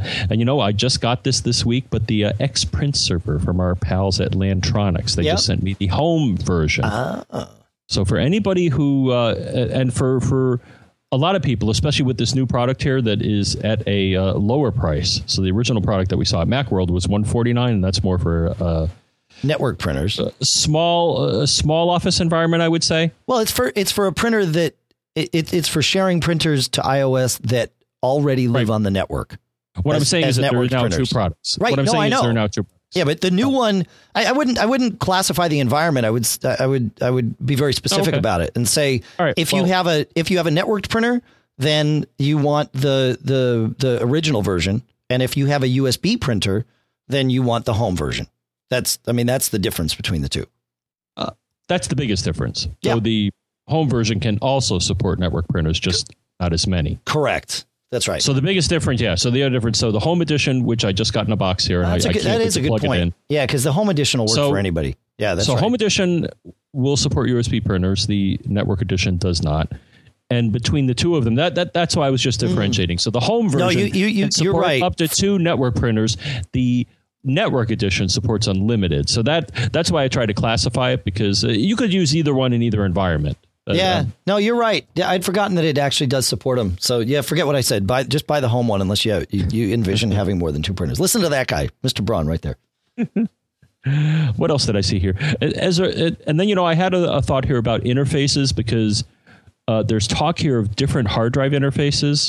Speaker 1: I just got this week, but the X-Print server from our pals at Lantronix, they just sent me the home version. So for anybody who, and for a lot of people, especially with this new product here that is at a lower price. So the original product that we saw at Macworld was $149, and that's more for
Speaker 2: network printers,
Speaker 1: small office environment, I would say.
Speaker 2: Well, it's for a printer that it's for sharing printers to iOS that already live on the network.
Speaker 1: What I'm saying is that there are now two products.
Speaker 2: Right?
Speaker 1: What I'm saying
Speaker 2: is
Speaker 1: there are now two products.
Speaker 2: Yeah, but the new one, I wouldn't classify the environment. I would be very specific about it and say, if you have a networked printer, then you want the original version, and if you have a USB printer, then you want the home version. That's the difference between the two.
Speaker 1: That's the biggest difference.
Speaker 2: Yeah.
Speaker 1: So the home version can also support network printers, just not as many.
Speaker 2: Correct. That's right.
Speaker 1: So the biggest difference, So the other difference, so the home edition, which I just got in a box here, and
Speaker 2: that is a good point. Yeah, because the home edition will work for anybody. Yeah, that's right. So
Speaker 1: home edition will support USB printers. The network edition does not. And between the two of them, that's why I was just differentiating. So the home version can support
Speaker 2: you're right.
Speaker 1: up to 2 network printers. The network edition supports unlimited. So that's why I try to classify it, because you could use either one in either environment.
Speaker 2: No, you're right. Yeah, I'd forgotten that it actually does support them. So forget what I said. Just buy the home one unless you envision having more than 2 printers. Listen to that guy, Mr. Braun, right there.
Speaker 1: What else did I see here? And then I had a thought here about interfaces, because there's talk here of different hard drive interfaces.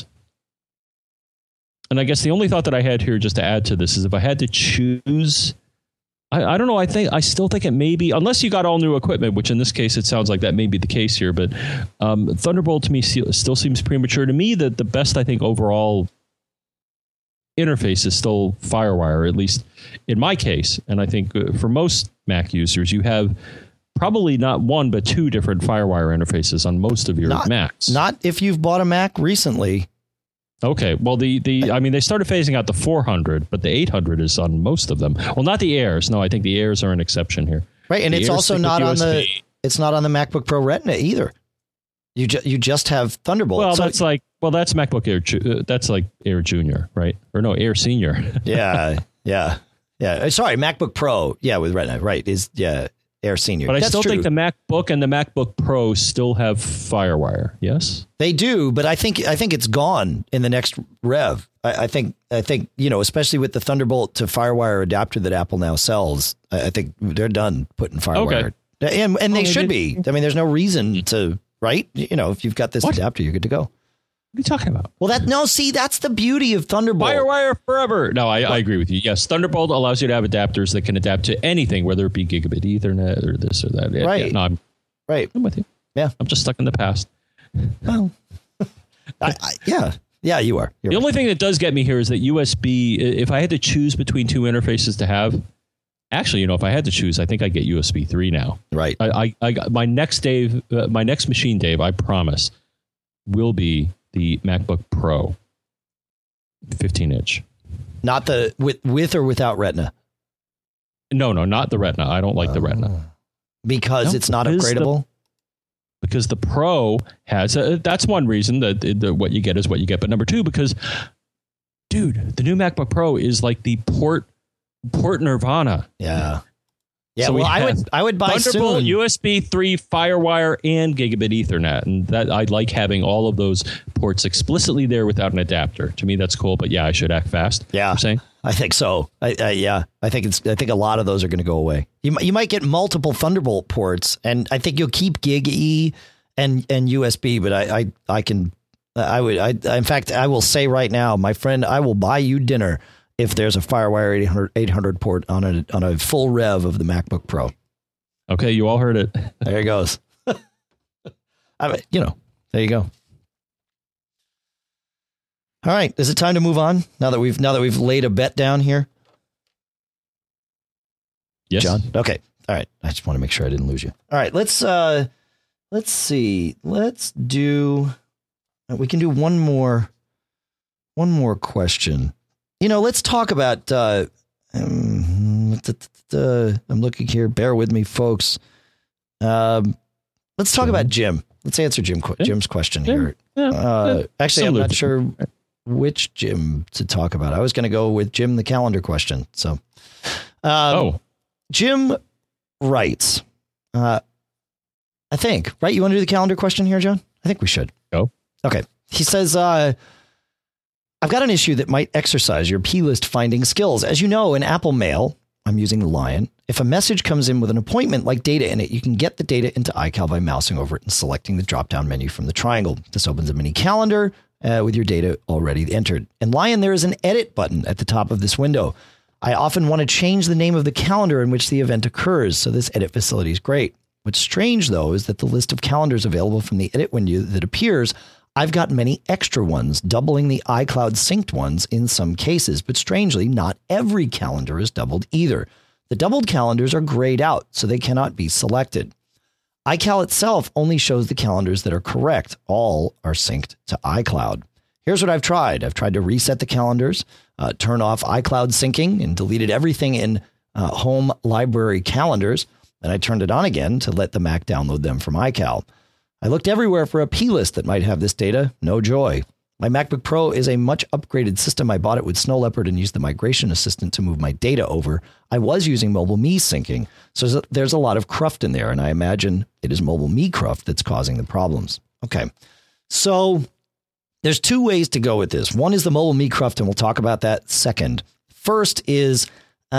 Speaker 1: And I guess the only thought that I had here, just to add to this, is if I had to choose. I don't know. I still think it may be, unless you got all new equipment, which in this case, it sounds like that may be the case here. But Thunderbolt to me still seems premature. To me, that the best, I think, overall interface is still FireWire, at least in my case. And I think for most Mac users, you have probably not 1, but 2 different FireWire interfaces on most of your Macs.
Speaker 2: Not if you've bought a Mac recently.
Speaker 1: Okay, well, they started phasing out the 400, but the 800 is on most of them. Well, not the Airs. No, I think the Airs are an exception here.
Speaker 2: Right, and it's also not on it's not on the MacBook Pro Retina either. You just have Thunderbolt.
Speaker 1: Well, that's MacBook Air. That's like Air Junior, right? Or no, Air Senior.
Speaker 2: Yeah. Sorry, MacBook Pro. Yeah, with Retina, right? Air Senior.
Speaker 1: But I still think the MacBook and the MacBook Pro still have FireWire. Yes,
Speaker 2: they do. But I think it's gone in the next rev. I think especially with the Thunderbolt to FireWire adapter that Apple now sells, I think they're done putting FireWire. Okay. And they should be. I mean, there's no reason to, right? If you've got this adapter, you're good to go.
Speaker 1: What are you talking about?
Speaker 2: Well, that's the beauty of Thunderbolt.
Speaker 1: FireWire forever. No, I agree with you. Yes, Thunderbolt allows you to have adapters that can adapt to anything, whether it be gigabit Ethernet or this or that.
Speaker 2: Right.
Speaker 1: Yeah, no, I'm with you.
Speaker 2: Yeah.
Speaker 1: I'm just stuck in the past.
Speaker 2: Well, yeah, you are. You're
Speaker 1: The
Speaker 2: right.
Speaker 1: only thing that does get me here is that USB, if I had to choose between two interfaces to have, actually, if I had to choose, I think I'd get USB 3 now.
Speaker 2: Right.
Speaker 1: I got my next machine, Dave, I promise, will be the MacBook Pro 15-inch.
Speaker 2: Not the with or without Retina.
Speaker 1: No, not the Retina. I don't like the Retina.
Speaker 2: Because it's not
Speaker 1: because
Speaker 2: upgradable?
Speaker 1: Because the Pro has, that's one reason that what you get is what you get. But number two, because, dude, the new MacBook Pro is like the port nirvana.
Speaker 2: Yeah. Yeah,
Speaker 1: So
Speaker 2: well, I would buy
Speaker 1: Thunderbolt,
Speaker 2: soon.
Speaker 1: USB 3, FireWire, and Gigabit Ethernet. And that I like having all of those ports explicitly there without an adapter. To me, that's cool. But yeah, I should act fast.
Speaker 2: Yeah.
Speaker 1: I'm saying.
Speaker 2: I think so. I think a lot of those are going to go away. You might get multiple Thunderbolt ports, and I think you'll keep Gig E and USB. But in fact, I will say right now, my friend, I will buy you dinner if there's a FireWire 800 port on a full rev of the MacBook Pro.
Speaker 1: Okay, you all heard it.
Speaker 2: There it goes. There you go. All right, is it time to move on now that we've laid a bet down here?
Speaker 1: Yes,
Speaker 2: John? Okay. All right. I just want to make sure I didn't lose you. All right, let's see. We can do one more question. Let's talk about I'm looking here. Bear with me, folks. Let's talk about Jim. Let's answer Jim's question here. Actually, I'm not sure which Jim to talk about. I was going to go with Jim the calendar question. So, Jim writes, I think, right? You want to do the calendar question here, John? I think we should.
Speaker 1: Go.
Speaker 2: Okay. He says, I've got an issue that might exercise your P-list finding skills. As you know, in Apple Mail, I'm using the Lion. If a message comes in with an appointment like data in it, you can get the data into iCal by mousing over it and selecting the drop-down menu from the triangle. This opens a mini calendar with your data already entered. In Lion, there is an edit button at the top of this window. I often want to change the name of the calendar in which the event occurs, so this edit facility is great. What's strange, though, is that the list of calendars available from the edit window that appears, I've got many extra ones, doubling the iCloud synced ones in some cases, but strangely, not every calendar is doubled either. The doubled calendars are grayed out, so they cannot be selected. iCal itself only shows the calendars that are correct. All are synced to iCloud. Here's what I've tried. I've tried to reset the calendars, turn off iCloud syncing, and deleted everything in home library calendars. Then I turned it on again to let the Mac download them from iCal. I looked everywhere for a P-list that might have this data. No joy. My MacBook Pro is a much upgraded system. I bought it with Snow Leopard and used the migration assistant to move my data over. I was using Mobile Me syncing, so there's a lot of cruft in there, and I imagine it is Mobile Me cruft that's causing the problems. Okay, so there's two ways to go with this. One is the Mobile Me cruft, and we'll talk about that second. First is,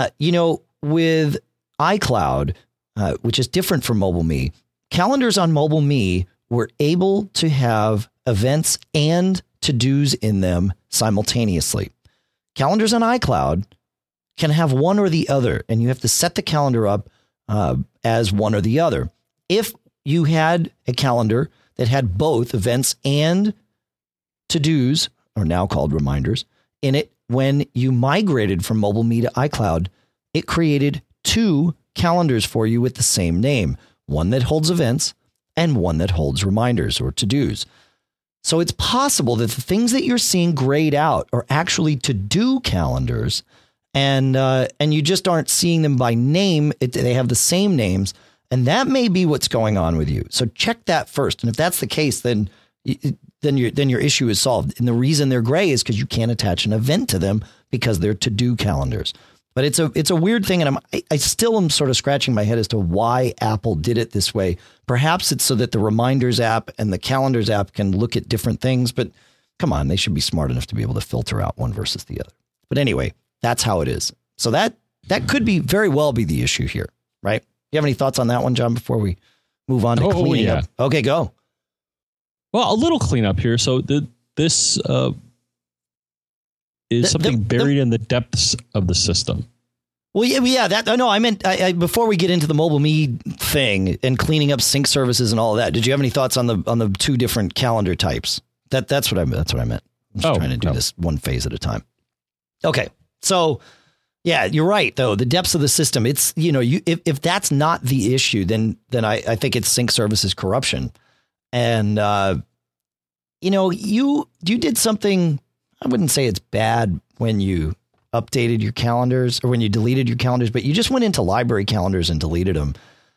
Speaker 2: with iCloud, which is different from Mobile Me, calendars on Mobile Me were able to have events and to-dos in them simultaneously. Calendars on iCloud can have one or the other, and you have to set the calendar up as one or the other. If you had a calendar that had both events and to-dos, or now called reminders, in it, when you migrated from Mobile Me to iCloud, it created two calendars for you with the same name, one that holds events and one that holds reminders or to-dos. So it's possible that the things that you're seeing grayed out are actually to-do calendars, and you just aren't seeing them by name. They have the same names, and that may be what's going on with you. So check that first. And if that's the case, then your issue is solved. And the reason they're gray is because you can't attach an event to them because they're to-do calendars. But it's a weird thing, and I still am sort of scratching my head as to why Apple did it this way. Perhaps it's so that the Reminders app and the Calendars app can look at different things, but come on, they should be smart enough to be able to filter out one versus the other. But anyway, that's how it is. So that could be very well be the issue here, right? You have any thoughts on that one, John, before we move on to cleaning up? Okay, go.
Speaker 1: Well, a little cleanup here. So this is something buried in the depths of the system.
Speaker 2: Well, yeah. That no, I meant before we get into the Mobile Me thing and cleaning up sync services and all of that. Did you have any thoughts on the two different calendar types? That's what I meant. I'm just trying to do this one phase at a time. Okay, so yeah, you're right though. The depths of the system. It's if that's not the issue, then I think it's sync services corruption. And you did something. I wouldn't say it's bad when you updated your calendars or when you deleted your calendars, but you just went into library calendars and deleted them.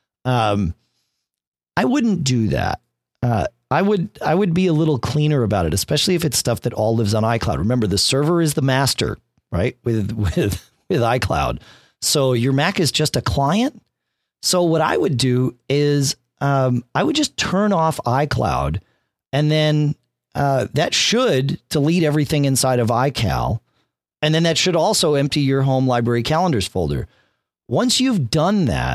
Speaker 2: I wouldn't do that. I would be a little cleaner about it, especially if it's stuff that all lives on iCloud. Remember, the server is the master, right? With iCloud. So your Mac is just a client. So what I would do is I would just turn off iCloud, and then that should delete everything inside of iCal. And then that should also empty your home library calendars folder. Once you've done that,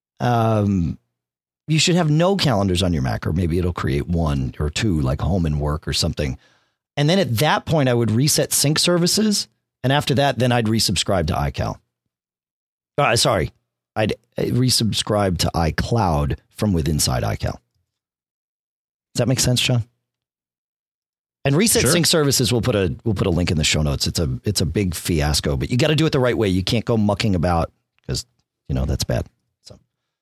Speaker 2: you should have no calendars on your Mac, or maybe it'll create one or two like home and work or something. And then at that point, I would reset sync services. And after that, then I'd resubscribe to iCal. I'd resubscribe to iCloud from within iCal. Does that make sense, John? And reset sync services, we'll put a link in the show notes. It's a big fiasco, but you got to do it the right way. You can't go mucking about because that's bad. So,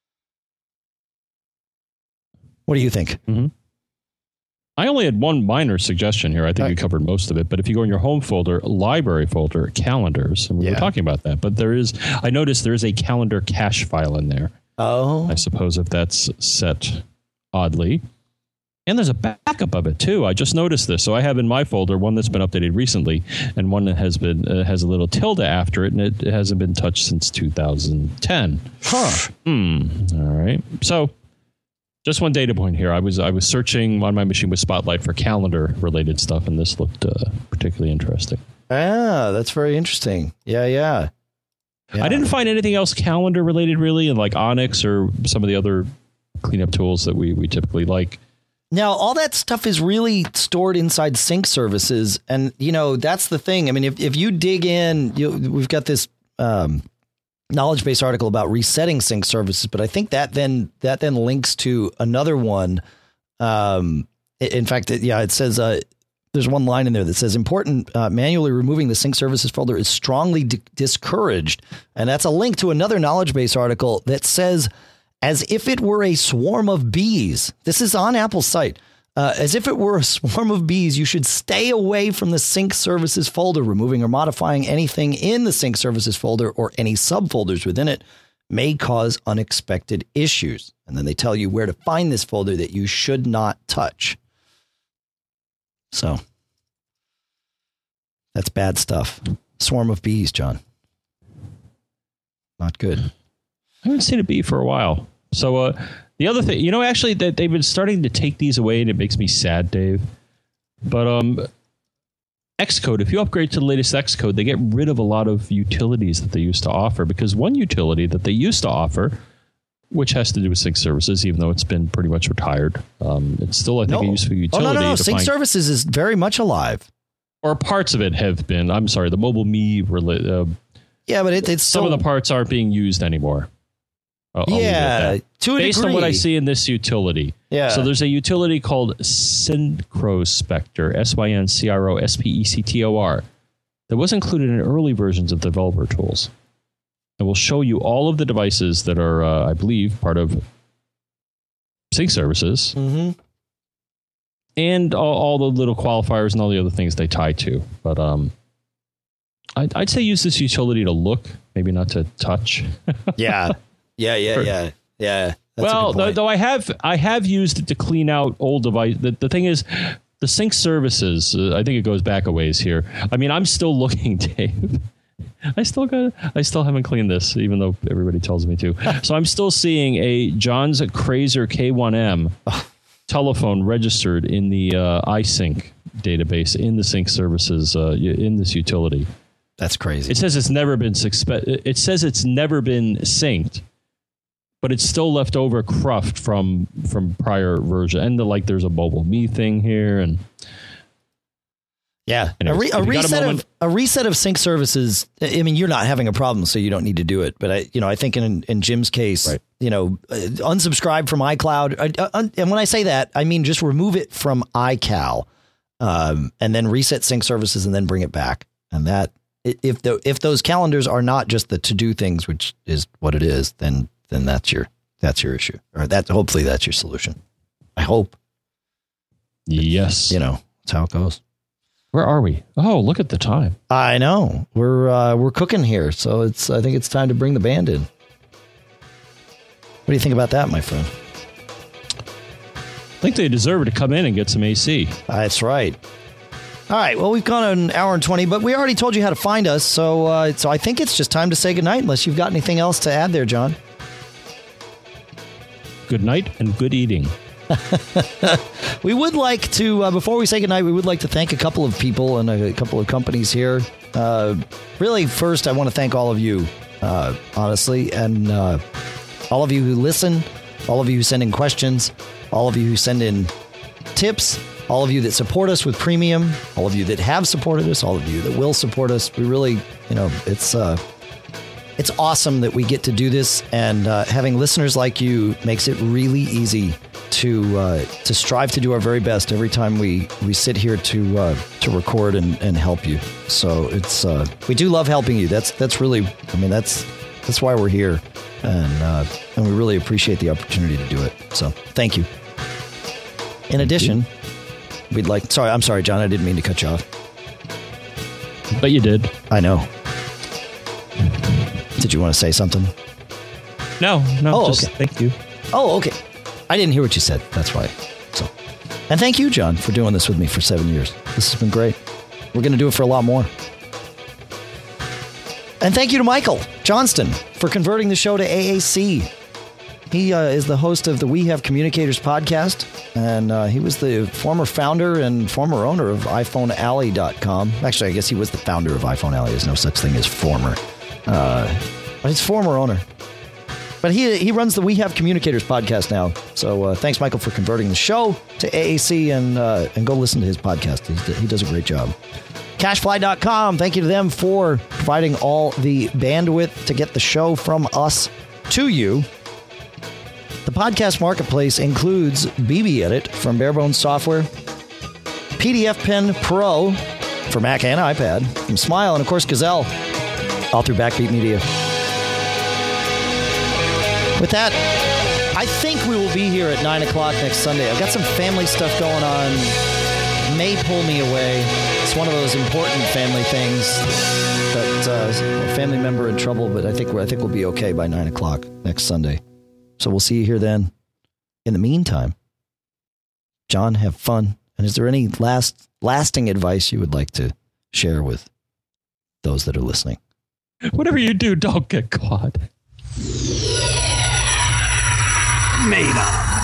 Speaker 2: what do you think?
Speaker 1: Mm-hmm. I only had one minor suggestion here. I think you covered most of it. But if you go in your home folder, library folder, calendars, and we were talking about that. But I noticed there is a calendar cache file in there.
Speaker 2: Oh,
Speaker 1: I suppose if that's set oddly. And there's a backup of it, too. I just noticed this. So I have in my folder one that's been updated recently and one that has a little tilde after it, and it hasn't been touched since 2010.
Speaker 2: Huh.
Speaker 1: All right. So just one data point here. I was searching on my machine with Spotlight for calendar-related stuff, and this looked particularly interesting.
Speaker 2: Ah, that's very interesting. Yeah.
Speaker 1: I didn't find anything else calendar-related, really, in like Onyx or some of the other cleanup tools that we typically like.
Speaker 2: Now, all that stuff is really stored inside sync services. And, that's the thing. I mean, if you dig in, we've got this knowledge base article about resetting sync services, but I think that then links to another one. In fact, it says there's one line in there that says important manually removing the sync services folder is strongly discouraged. And that's a link to another knowledge base article that says, as if it were a swarm of bees. This is on Apple's site. As if it were a swarm of bees, you should stay away from the sync services folder. Removing or modifying anything in the sync services folder or any subfolders within it may cause unexpected issues. And then they tell you where to find this folder that you should not touch. So that's bad stuff. Swarm of bees, John. Not good.
Speaker 1: I haven't seen a bee for a while. So the other thing, actually, that they've been starting to take these away, and it makes me sad, Dave. But Xcode, if you upgrade to the latest Xcode, they get rid of a lot of utilities that they used to offer, because one utility that they used to offer, which has to do with sync services, even though it's been pretty much retired, it's still, I think, a useful utility.
Speaker 2: No. Sync services is very much alive.
Speaker 1: Or parts of it have been. I'm sorry, the Mobile Me.
Speaker 2: Yeah, but it's
Speaker 1: some of the parts aren't being used anymore.
Speaker 2: To a
Speaker 1: based
Speaker 2: degree.
Speaker 1: on what I see in this utility.
Speaker 2: Yeah.
Speaker 1: So there's a utility called Syncrospector, SYNCROSPECTOR, that was included in early versions of developer tools. It will show you all of the devices that are, I believe, part of sync services, and all the little qualifiers and all the other things they tie to. But I'd say use this utility to look, maybe not to touch.
Speaker 2: Yeah. That's
Speaker 1: well, though I have used it to clean out old device. The thing is, the sync services. I think it goes back a ways here. I mean, I'm still looking, Dave. I still haven't cleaned this, even though everybody tells me to. So I'm still seeing a John's Crazer K1M telephone registered in the iSync database in the sync services in this utility.
Speaker 2: That's crazy.
Speaker 1: It says it's never been synced. But it's still left over cruft from prior version. And there's a Mobile Me thing here. And
Speaker 2: Yeah,
Speaker 1: Anyways,
Speaker 2: a reset of sync services. I mean, you're not having a problem, so you don't need to do it. But I think in Jim's case,
Speaker 1: right.
Speaker 2: Unsubscribe from iCloud. And when I say that, I mean just remove it from iCal, and then reset sync services, and then bring it back. And that if those calendars are not just the to do things, which is what it is, then that's your issue, or hopefully that's your solution. I hope.
Speaker 1: Yes,
Speaker 2: that's how it goes.
Speaker 1: Where are we? Oh, look at the time.
Speaker 2: I know. We're cooking here, so I think it's time to bring the band in. What do you think about that, my friend?
Speaker 1: I think they deserve to come in and get some AC.
Speaker 2: That's right. All right. Well, we've gone an hour and 20, but we already told you how to find us, so I think it's just time to say goodnight, unless you've got anything else to add there, John.
Speaker 1: Good night and good eating.
Speaker 2: We would like to, before we say goodnight, we would like to thank a couple of people and a couple of companies here. Really, first, I want to thank all of you, honestly, and all of you who listen, all of you who send in questions, all of you who send in tips, all of you that support us with premium, all of you that have supported us, all of you that will support us. We really, it's awesome that we get to do this, and having listeners like you makes it really easy to strive to do our very best every time we sit here to record and help you. So it's we do love helping you. That's really, I mean, that's why we're here, and we really appreciate the opportunity to do it. So thank you. In addition, we'd like. I'm sorry, John. I didn't mean to cut you off.
Speaker 1: But you did.
Speaker 2: I know. Did you want to say something?
Speaker 1: No.
Speaker 2: Oh,
Speaker 1: just
Speaker 2: okay.
Speaker 1: Thank you.
Speaker 2: Oh, okay. I didn't hear what you said. That's why. So, and thank you, John, for doing this with me for 7 years. This has been great. We're going to do it for a lot more. And thank you to Michael Johnston for converting the show to AAC. He is the host of the We Have Communicators podcast, and he was the former founder and former owner of iPhoneAlley.com. Actually, I guess he was the founder of iPhone Alley. There's no such thing as former. But he's former owner. But he runs the We Have Communicators podcast now. So thanks, Michael, for converting the show to AAC, and go listen to his podcast. He does a great job. Cashfly.com, thank you to them for providing all the bandwidth to get the show from us to you. The podcast marketplace includes BB Edit from Barebones Software, PDF Pen Pro for Mac and iPad from Smile, and of course Gazelle, all through Backbeat Media. With that, I think we will be here at 9 o'clock next Sunday. I've got some family stuff going on. May pull me away. It's one of those important family things that a family member in trouble, but I think we'll be okay by 9 o'clock next Sunday. So we'll see you here then. In the meantime, John, have fun. And is there any lasting advice you would like to share with those that are listening?
Speaker 1: Whatever you do, don't get caught.
Speaker 4: Made up.